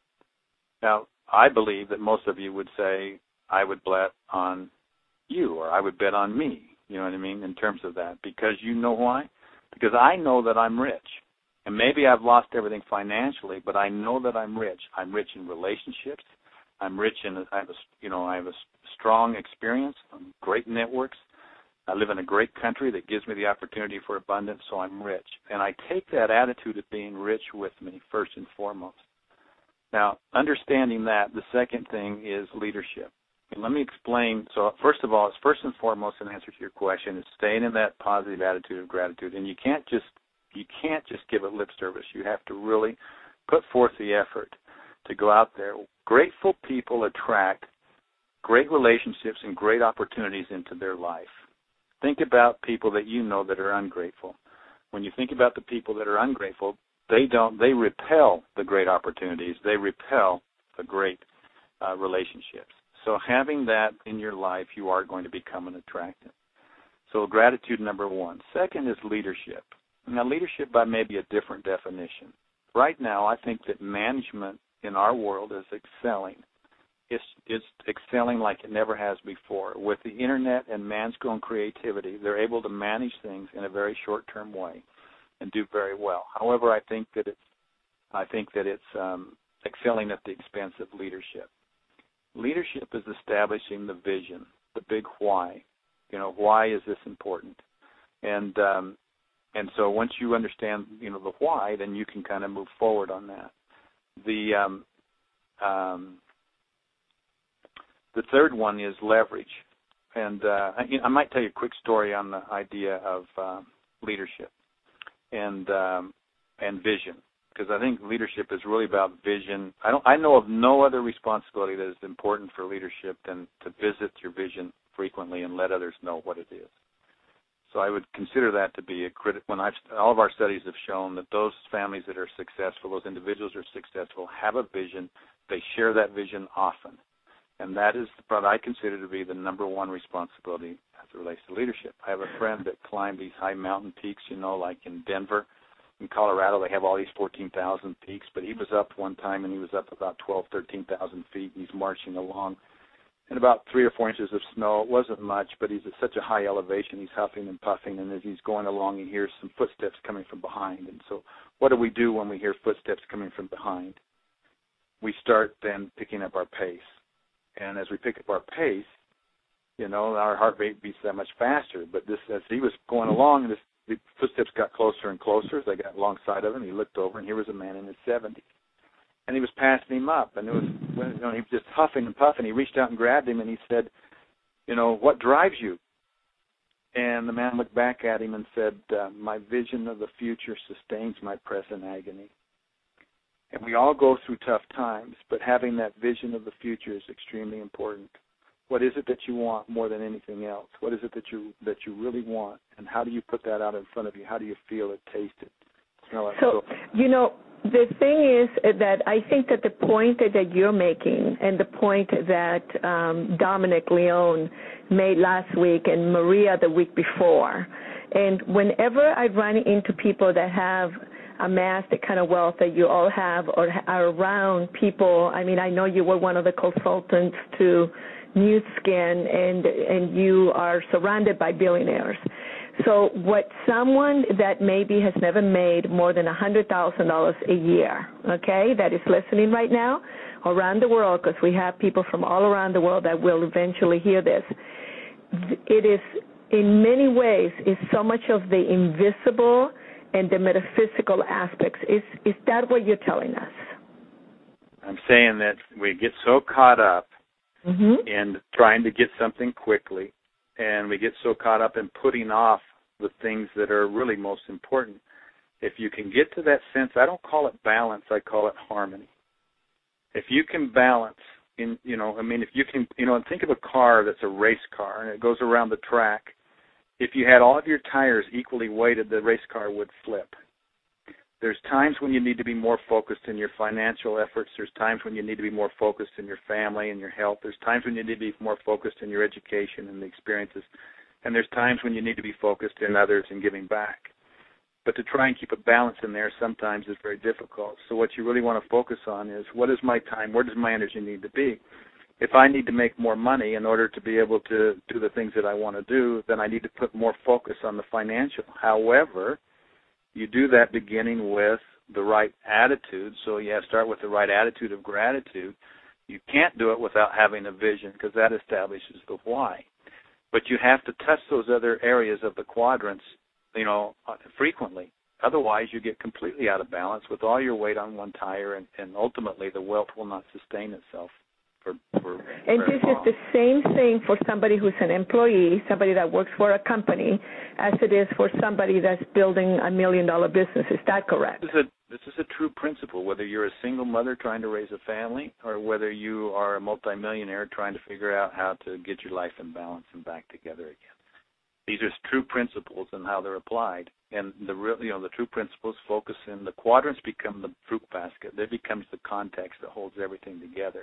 Now, I believe that most of you would say, I would bet on you, or I would bet on me, you know what I mean, in terms of that. Because you know why? Because I know that I'm rich. And maybe I've lost everything financially, but I know that I'm rich. I'm rich in relationships. I'm rich in, I have a, you know, I have a strong experience, great networks. I live in a great country that gives me the opportunity for abundance, so I'm rich. And I take that attitude of being rich with me first and foremost. Now, understanding that, the second thing is leadership. And let me explain. So first of all, it's first and foremost an answer to your question is staying in that positive attitude of gratitude. And you can't just you can't just give it lip service. You have to really put forth the effort to go out there. Grateful people attract great relationships and great opportunities into their life. Think about people that you know that are ungrateful. When you think about the people that are ungrateful, they don't. They repel the great opportunities. They repel the great uh, relationships. So having that in your life, you are going to become an attractant. So gratitude, number one. Second is leadership. Now, leadership by maybe a different definition. Right now, I think that management in our world is excelling. It's, it's excelling like it never has before. With the Internet and man's own creativity, they're able to manage things in a very short-term way and do very well. However, I think that it's, I think that it's um, excelling at the expense of leadership. Leadership is establishing the vision, the big why. You know, why is this important? And um, and so once you understand, you know, the why, then you can kind of move forward on that. The um, um, the third one is leverage, and uh, I, I might tell you a quick story on the idea of uh, leadership and um, and vision. Because I think leadership is really about vision. I don't. I know of no other responsibility that is important for leadership than to visit your vision frequently and let others know what it is. So I would consider that to be a critical. When I've all of our studies have shown that those families that are successful, those individuals that are successful, have a vision. They share that vision often, and that is what I consider to be the number one responsibility as it relates to leadership. I have a friend that climbed these high mountain peaks, you know, like in Denver. In Colorado, they have all these fourteen thousand peaks, but he was up one time, and he was up about twelve, thirteen thousand feet, and he's marching along. And about three or four inches of snow. It wasn't much, but he's at such a high elevation, he's huffing and puffing, and as he's going along, he hears some footsteps coming from behind. And so what do we do when we hear footsteps coming from behind? We start then picking up our pace. And as we pick up our pace, you know, our heart rate beats that much faster. But this, as he was going along, this the footsteps got closer and closer as I got alongside of him. He looked over, and here was a man in his seventies. And he was passing him up, and it was, you know, he was just huffing and puffing. He reached out and grabbed him, and he said, you know, what drives you? And the man looked back at him and said, uh, my vision of the future sustains my present agony. And we all go through tough times, but having that vision of the future is extremely important. What is it that you want more than anything else? What is it that you that you really want? And how do you put that out in front of you? How do you feel it, taste it, smell it? So, you know, the thing is that I think that the point that you're making and the point that um, Dominic Leone made last week and Maria the week before, and whenever I run into people that have amass the kind of wealth that you all have or are around people. I mean, I know you were one of the consultants to Nu Skin, and and you are surrounded by billionaires. So what someone that maybe has never made more than one hundred thousand dollars a year, okay, that is listening right now around the world, because we have people from all around the world that will eventually hear this, it is in many ways is so much of the invisible and the metaphysical aspects. Is is that what you're telling us? I'm saying that we get so caught up mm-hmm. in trying to get something quickly, and we get so caught up in putting off the things that are really most important. If you can get to that sense, I don't call it balance, I call it harmony. If you can balance, in you know, I mean, if you can, you know, and think of a car that's a race car and it goes around the track. If you had all of your tires equally weighted, the race car would flip. There's times when you need to be more focused in your financial efforts. There's times when you need to be more focused in your family and your health. There's times when you need to be more focused in your education and the experiences. And there's times when you need to be focused in others and giving back. But to try and keep a balance in there sometimes is very difficult. So what you really want to focus on is, what is my time? Where does my energy need to be? If I need to make more money in order to be able to do the things that I want to do, then I need to put more focus on the financial. However, you do that beginning with the right attitude. So you have to start with the right attitude of gratitude. You can't do it without having a vision, because that establishes the why. But you have to touch those other areas of the quadrants, you know, frequently. Otherwise, you get completely out of balance with all your weight on one tire, and, and ultimately the wealth will not sustain itself. For, for and this long. Is the same thing for somebody who's an employee, somebody that works for a company, as it is for somebody that's building a million-dollar business. Is that correct? This is, a, this is a true principle, whether you're a single mother trying to raise a family or whether you are a multimillionaire trying to figure out how to get your life in balance and back together again. These are true principles and how they're applied. And the real, you know, the true principles focus in the quadrants become the fruit basket. They becomes the context that holds everything together.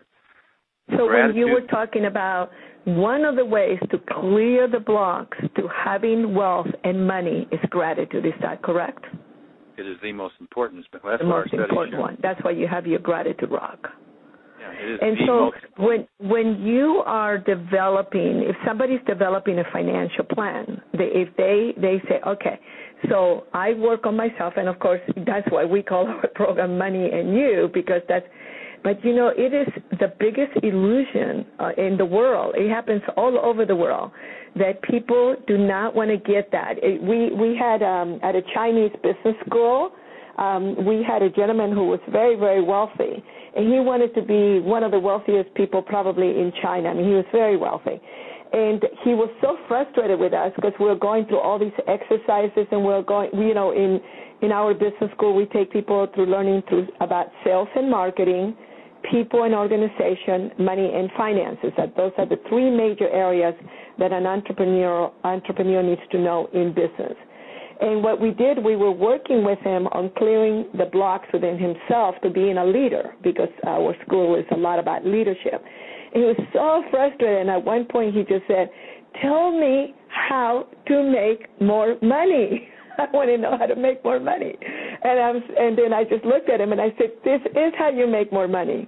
So Gratitude. When you were talking about one of the ways to clear the blocks to having wealth and money is gratitude, is that correct? It is the most important. That's the most important one. That's why you have your gratitude rock. Yeah, it is and the so most important. when when you are developing, if somebody's developing a financial plan, they, if they, they say, okay, so I work on myself, and of course that's why we call our program Money and You, because that's, but, you know, it is the biggest illusion uh, in the world. It happens all over the world that people do not want to get that. It, we we had um, at a Chinese business school, um, we had a gentleman who was very, very wealthy, and he wanted to be one of the wealthiest people probably in China. I mean, he was very wealthy. And he was so frustrated with us because we were going through all these exercises, and we we're going, you know, in, in our business school, we take people through learning through about sales and marketing, people and organization, money and finances. That those are the three major areas that an entrepreneur entrepreneur needs to know in business. And what we did, we were working with him on clearing the blocks within himself to being a leader, because our school is a lot about leadership. And he was so frustrated, and at one point he just said, "Tell me how to make more money. I want to know how to make more money." And I was, and then I just looked at him and I said, "This is how you make more money."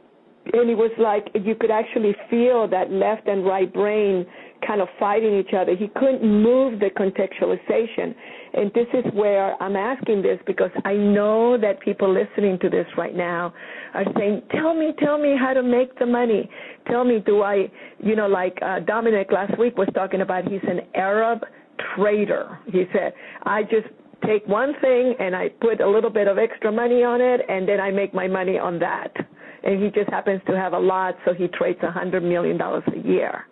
And it was like you could actually feel that left and right brain kind of fighting each other. He couldn't move the contextualization. And this is where I'm asking this, because I know that people listening to this right now are saying, tell me, tell me how to make the money. Tell me, do I, you know, like uh, Dominic last week was talking about, he's an Arab trader. He said, I just take one thing and I put a little bit of extra money on it, and then I make my money on that. And he just happens to have a lot, so he trades one hundred million dollars a year.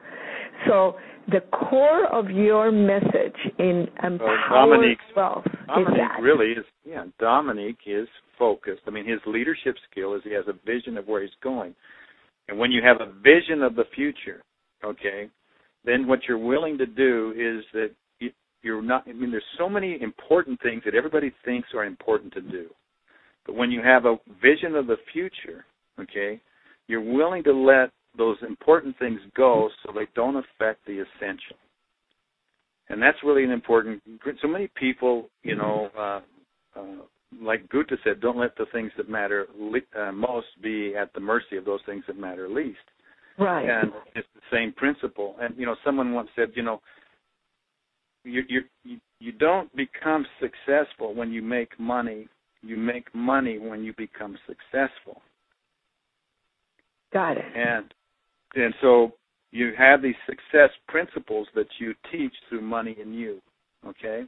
So the core of your message in empowering wealth is that. really is, yeah, Dominic is focused. I mean, his leadership skill is he has a vision of where he's going. And when you have a vision of the future, okay, then what you're willing to do is that you, you're not, I mean, there's so many important things that everybody thinks are important to do. But when you have a vision of the future, okay, you're willing to let those important things go so they don't affect the essential. And that's really an important, so many people, you know, uh, uh, like Goethe said, don't let the things that matter le- uh, most be at the mercy of those things that matter least. Right. And it's the same principle. And, you know, someone once said, you know, you you you don't become successful when you make money. You make money when you become successful. Got it. And and so you have these success principles that you teach through Money and You, okay?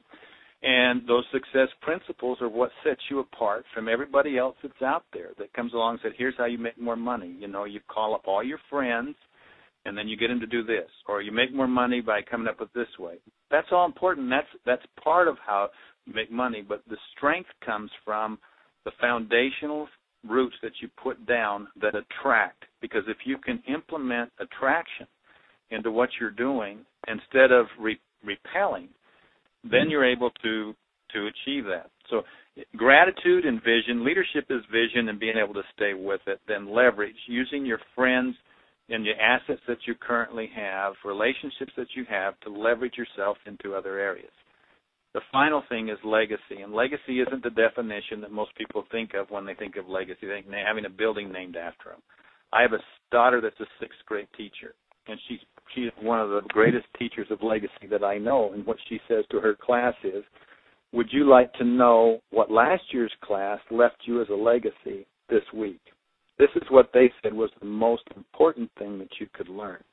And those success principles are what sets you apart from everybody else that's out there that comes along and says, here's how you make more money. You know, you call up all your friends, and then you get them to do this. Or you make more money by coming up with this way. That's all important. That's that's part of how you make money. But the strength comes from the foundational roots that you put down that attract. Because if you can implement attraction into what you're doing instead of re- repelling, then you're able to to achieve that. So gratitude and vision, leadership is vision and being able to stay with it, then leverage, using your friends and your assets that you currently have, relationships that you have to leverage yourself into other areas. The final thing is legacy, and legacy isn't the definition that most people think of when they think of legacy. They think having a building named after them. I have a daughter that's a sixth grade teacher, and she's she's one of the greatest teachers of legacy that I know. And what she says to her class is, would you like to know what last year's class left you as a legacy this week? This is what they said was the most important thing that you could learn.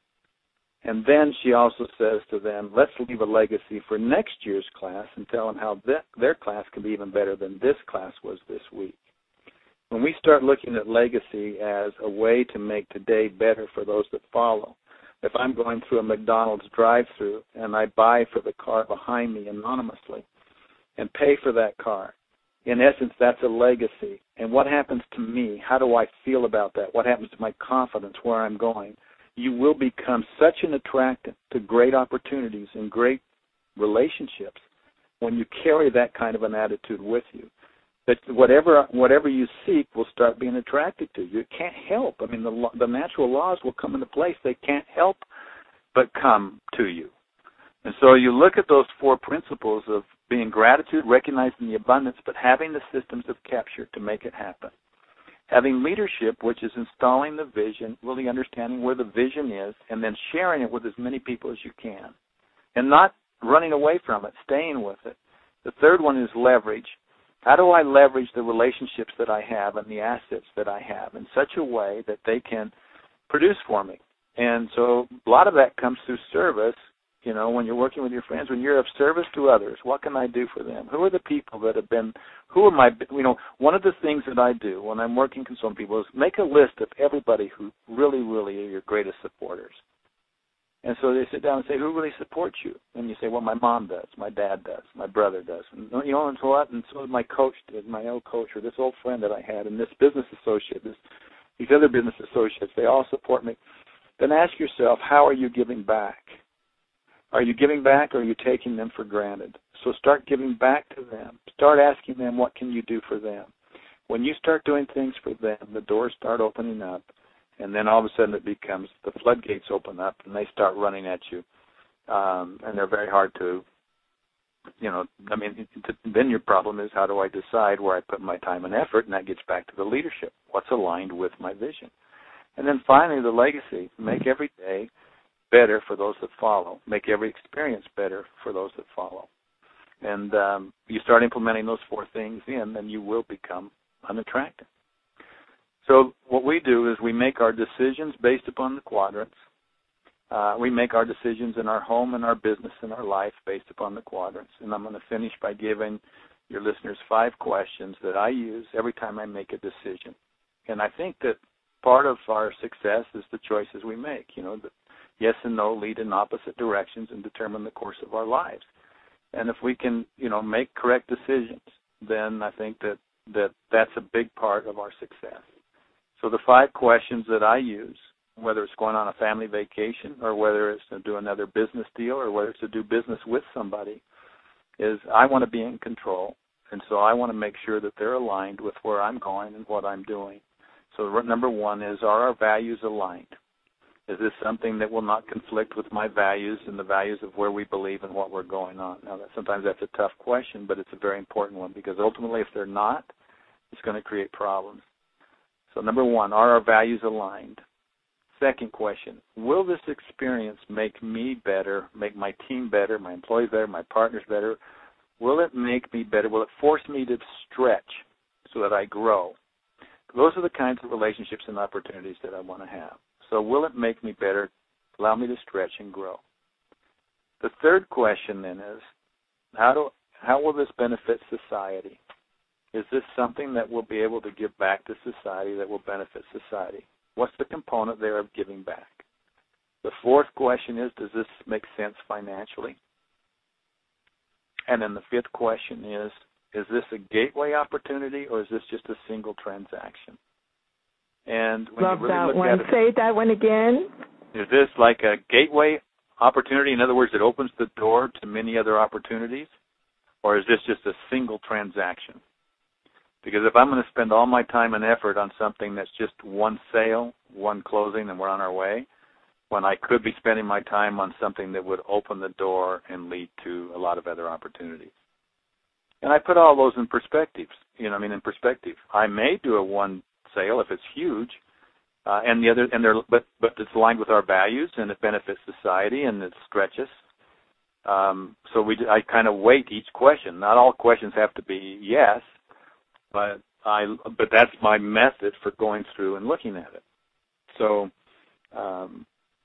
And then she also says to them, let's leave a legacy for next year's class and tell them how th- their class can be even better than this class was this week. When we start looking at legacy as a way to make today better for those that follow, if I'm going through a McDonald's drive-thru and I buy for the car behind me anonymously and pay for that car, in essence, that's a legacy. And what happens to me? How do I feel about that? What happens to my confidence where I'm going? You will become such an attractant to great opportunities and great relationships when you carry that kind of an attitude with you. That whatever whatever you seek will start being attracted to you. It can't help. I mean, the the natural laws will come into place. They can't help but come to you. And so you look at those four principles of being gratitude, recognizing the abundance, but having the systems of capture to make it happen. Having leadership, which is installing the vision, really understanding where the vision is, and then sharing it with as many people as you can. And not running away from it, staying with it. The third one is leverage. How do I leverage the relationships that I have and the assets that I have in such a way that they can produce for me? And so a lot of that comes through service. You know, when you're working with your friends, when you're of service to others, what can I do for them? Who are the people that have been, who are my, you know, one of the things that I do when I'm working consulting people is make a list of everybody who really, really are your greatest supporters. And so they sit down and say, who really supports you? And you say, well, my mom does, my dad does, my brother does. And you know, and so what? And so my coach did, my old coach, or this old friend that I had, and this business associate, this, these other business associates, they all support me. Then ask yourself, how are you giving back? Are you giving back or are you taking them for granted? So start giving back to them. Start asking them, what can you do for them? When you start doing things for them, the doors start opening up. And then all of a sudden it becomes the floodgates open up and they start running at you. Um, and they're very hard to, you know, I mean, then your problem is how do I decide where I put my time and effort? And that gets back to the leadership. What's aligned with my vision? And then finally the legacy. Make every day better for those that follow. Make every experience better for those that follow. And um, you start implementing those four things in, then you will become unattractive. So what we do is we make our decisions based upon the quadrants. Uh, we make our decisions in our home and our business and our life based upon the quadrants. And I'm going to finish by giving your listeners five questions that I use every time I make a decision. And I think that part of our success is the choices we make. You know, the yes and no lead in opposite directions and determine the course of our lives. And if we can, you know, make correct decisions, then I think that, that that's a big part of our success. So the five questions that I use, whether it's going on a family vacation or whether it's to do another business deal or whether it's to do business with somebody, is I want to be in control. And so I want to make sure that they're aligned with where I'm going and what I'm doing. So number one is, are our values aligned? Is this something that will not conflict with my values and the values of where we believe and what we're going on? Now, that, sometimes that's a tough question, but it's a very important one because ultimately if they're not, it's going to create problems. So number one, are our values aligned? Second question, will this experience make me better, make my team better, my employees better, my partners better? Will it make me better? Will it force me to stretch so that I grow? Those are the kinds of relationships and opportunities that I want to have. So will it make me better, allow me to stretch and grow? The third question then is, how do how will this benefit society? Is this something that we'll be able to give back to society that will benefit society? What's the component there of giving back? The fourth question is, does this make sense financially? And then the fifth question is, is this a gateway opportunity or is this just a single transaction? And when Love you really that look one. at it, Say that one again. Is this like a gateway opportunity? In other words, it opens the door to many other opportunities? Or is this just a single transaction? Because if I'm going to spend all my time and effort on something that's just one sale, one closing, and we're on our way, when I could be spending my time on something that would open the door and lead to a lot of other opportunities. And I put all those in perspectives, you know, I mean, in perspective. I may do a one sale if it's huge, uh, and the other, and they're, but but it's aligned with our values and it benefits society and it stretches. Um, so we, I kind of weight each question. Not all questions have to be yes, but I, but that's my method for going through and looking at it. So. Um,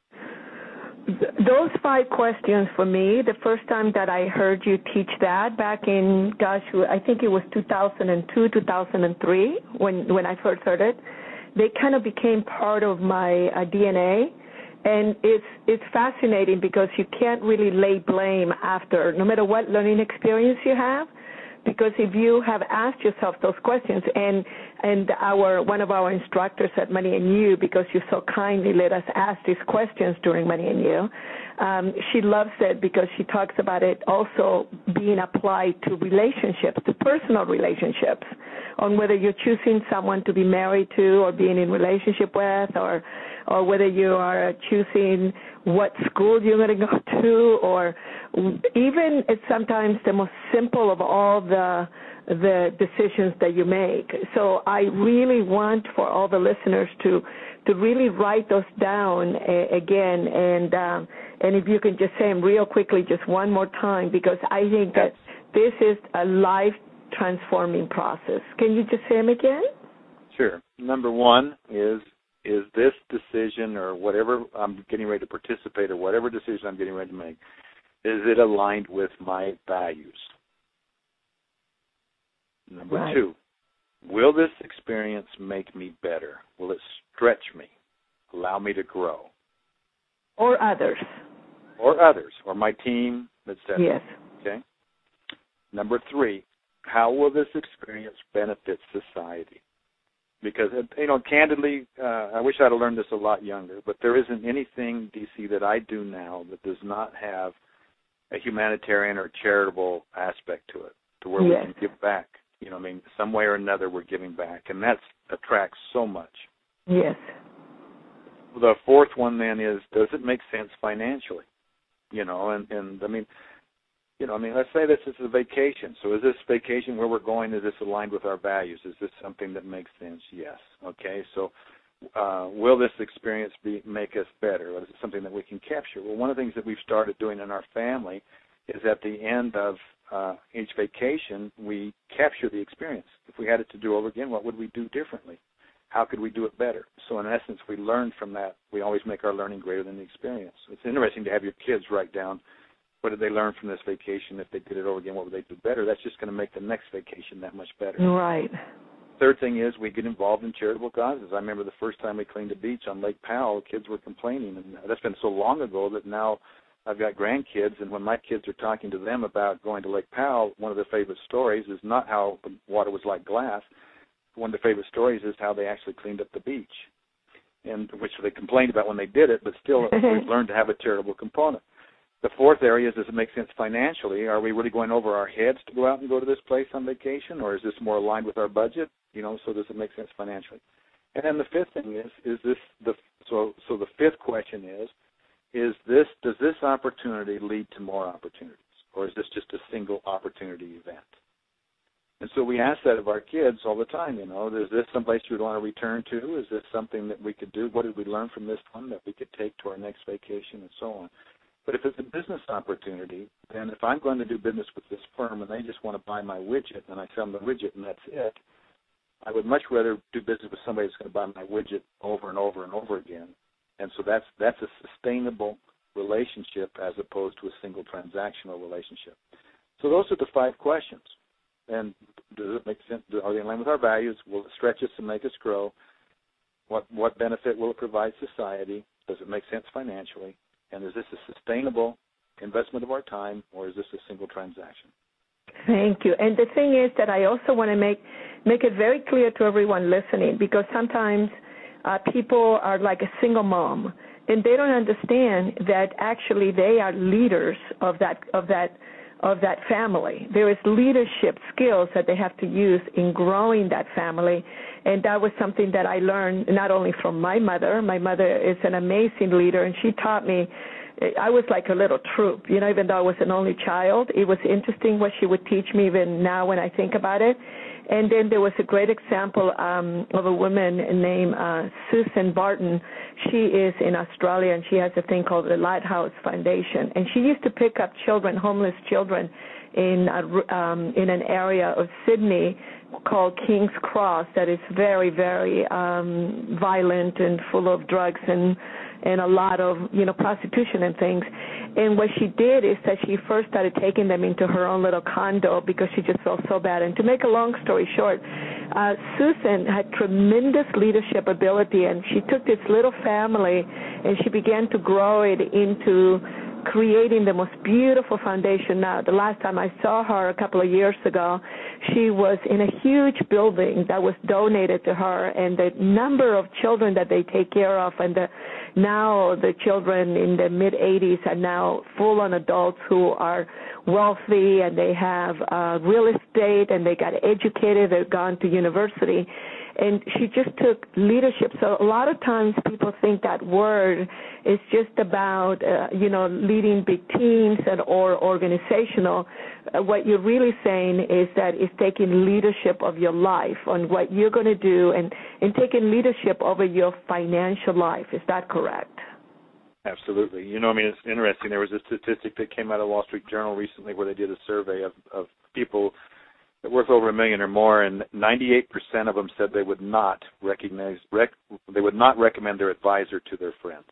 Those five questions for me, the first time that I heard you teach that back in, gosh, I think it was two thousand two, two thousand three when, when I first heard it, they kind of became part of my uh, D N A. And it's it's fascinating because you can't really lay blame after, no matter what learning experience you have. Because if you have asked yourself those questions, and and our one of our instructors at Money and You, because you so kindly let us ask these questions during Money and You, um, she loves it because she talks about it also being applied to relationships, to personal relationships, on whether you're choosing someone to be married to or being in relationship with, or or whether you are choosing what school you're going to go to, or even it's sometimes the most simple of all the the decisions that you make. So I really want for all the listeners to to really write those down a, again, and um, and if you can just say them real quickly, just one more time, because I think that this is a life transforming process. Can you just say them again? Sure. Number one is, is this decision or whatever I'm getting ready to participate or whatever decision I'm getting ready to make, is it aligned with my values? Number right. two, will this experience make me better? Will it stretch me, allow me to grow? Or others. Or others, or my team, et cetera. Yes. Okay. Number three, how will this experience benefit society? Because, you know, candidly, uh, I wish I'd have learned this a lot younger, but there isn't anything, D C, that I do now that does not have a humanitarian or charitable aspect to it, to where yes. we can give back. You know, I mean, some way or another we're giving back, and that attracts so much. Yes. The fourth one then is, does it make sense financially? You know, and, and I mean, you know, I mean, let's say this is a vacation. So is this vacation where we're going, is this aligned with our values? Is this something that makes sense? Yes. Okay, so uh, will this experience be make us better? Or is it something that we can capture? Well, one of the things that we've started doing in our family is at the end of uh, each vacation, we capture the experience. If we had it to do over again, what would we do differently? How could we do it better? So in essence, we learn from that. We always make our learning greater than the experience. It's interesting to have your kids write down, what did they learn from this vacation? If they did it over again, what would they do better? That's just going to make the next vacation that much better. Right. Third thing is we get involved in charitable causes. I remember the first time we cleaned a beach on Lake Powell, kids were complaining, and that's been so long ago that now I've got grandkids, and when my kids are talking to them about going to Lake Powell, one of their favorite stories is not how the water was like glass. One of their favorite stories is how they actually cleaned up the beach, and which they complained about when they did it, but still we've learned to have a charitable component. The fourth area is, does it make sense financially? Are we really going over our heads to go out and go to this place on vacation, or is this more aligned with our budget? You know, so does it make sense financially? And then the fifth thing is, is this the so so the fifth question is, is this does this opportunity lead to more opportunities, or is this just a single opportunity event? And so we ask that of our kids all the time. You know, is this someplace you would want to return to? Is this something that we could do? What did we learn from this one that we could take to our next vacation, and so on? But if it's a business opportunity, then if I'm going to do business with this firm and they just want to buy my widget and I sell them the widget and that's it, I would much rather do business with somebody that's going to buy my widget over and over and over again. And so that's that's a sustainable relationship as opposed to a single transactional relationship. So those are the five questions. And does it make sense? Are they in line with our values? Will it stretch us and make us grow? What what benefit will it provide society? Does it make sense financially? And is this a sustainable investment of our time, or is this a single transaction? Thank you. And the thing is that I also want to make make it very clear to everyone listening, because sometimes uh, people are like a single mom, and they don't understand that actually they are leaders of that of that of that family. There is leadership skills that they have to use in growing that family, and that was something that I learned not only from my mother. My mother is an amazing leader, and she taught me. I was like a little troop, you know, even though I was an only child. It was interesting what she would teach me even now when I think about it. And then there was a great example um, of a woman named uh, Susan Barton. She is in Australia, and she has a thing called the Lighthouse Foundation. And she used to pick up children, homeless children, in a, um, in an area of Sydney called King's Cross that is very, very um, violent and full of drugs and and a lot of, you know, prostitution and things. And what she did is that she first started taking them into her own little condo because she just felt so bad. And to make a long story short, uh, Susan had tremendous leadership ability, and she took this little family and she began to grow it into creating the most beautiful foundation. Now, the last time I saw her a couple of years ago, she was in a huge building that was donated to her, and the number of children that they take care of, and the, now the children in the mid-eighties are now full-on adults who are wealthy, and they have uh, real estate, and they got educated, they've gone to university. And she just took leadership. So a lot of times people think that word is just about, uh, you know, leading big teams and or organizational. Uh, what you're really saying is that it's taking leadership of your life on what you're going to do, and, and taking leadership over your financial life. Is that correct? Absolutely. You know, I mean, it's interesting. There was a statistic that came out of Wall Street Journal recently where they did a survey of, of people worth over a million or more, and ninety-eight percent of them said they would not recognize, rec, they would not recommend their advisor to their friends.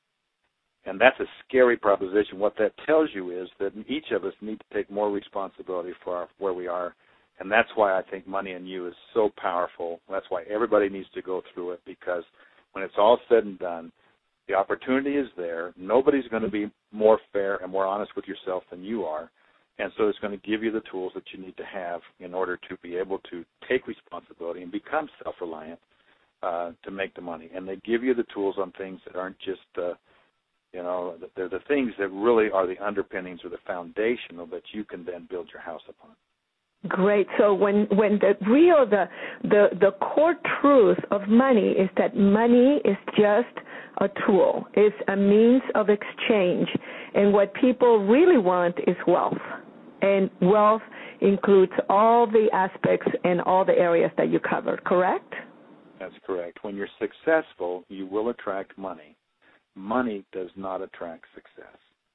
And that's a scary proposition. What that tells you is that each of us need to take more responsibility for our, where we are, and that's why I think Money and You is so powerful. That's why everybody needs to go through it, because when it's all said and done, the opportunity is there. Nobody's going to be more fair and more honest with yourself than you are. And so it's going to give you the tools that you need to have in order to be able to take responsibility and become self-reliant uh, to make the money. And they give you the tools on things that aren't just, uh, you know, they're the things that really are the underpinnings or the foundational that you can then build your house upon. Great. So when, when the real, the, the, the core truth of money is that money is just a tool. It's a means of exchange. And what people really want is wealth. And wealth includes all the aspects and all the areas that you covered, correct? That's correct. When you're successful, you will attract money. Money does not attract success.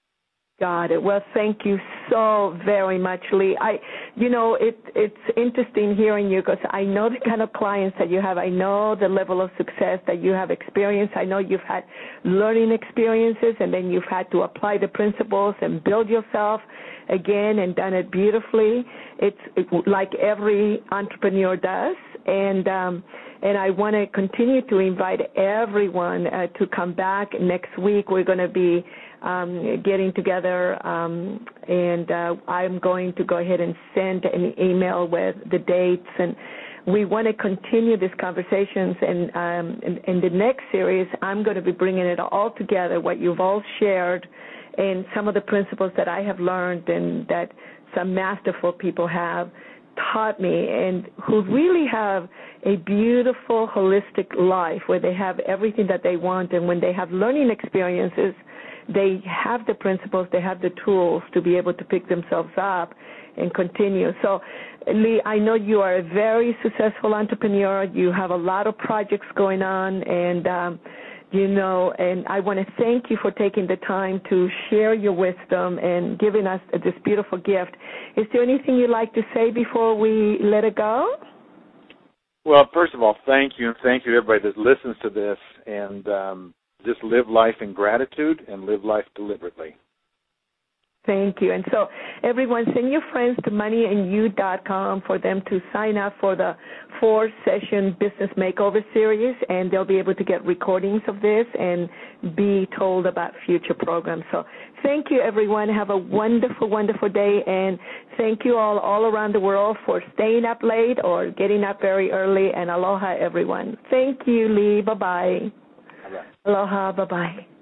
Got it. Well, thank you so very much, Lee. I, you know, it, it's interesting hearing you, because I know the kind of clients that you have. I know the level of success that you have experienced. I know you've had learning experiences, and then you've had to apply the principles and build yourself again, and done it beautifully. It's it, like every entrepreneur does, and um, and I want to continue to invite everyone uh, to come back next week. We're going to be Um, getting together, um, and uh, I'm going to go ahead and send an email with the dates, and we want to continue these conversations. And um, in, in the next series, I'm going to be bringing it all together, what you've all shared, and some of the principles that I have learned and that some masterful people have, taught me and who really have a beautiful, holistic life where they have everything that they want, and when they have learning experiences, they have the principles, they have the tools to be able to pick themselves up and continue. So, Lee, I know you are a very successful entrepreneur. You have a lot of projects going on, and um, you know, and I want to thank you for taking the time to share your wisdom and giving us this beautiful gift. Is there anything you'd like to say before we let it go? Well, first of all, thank you, and thank you to everybody that listens to this, and um, just live life in gratitude and live life deliberately. Thank you. And so, everyone, send your friends to money and you dot com for them to sign up for the four-session Business Makeover Series, and they'll be able to get recordings of this and be told about future programs. So thank you, everyone. Have a wonderful, wonderful day, and thank you all all around the world for staying up late or getting up very early, and aloha, everyone. Thank you, Lee. Bye-bye. Bye-bye. Aloha. Bye-bye.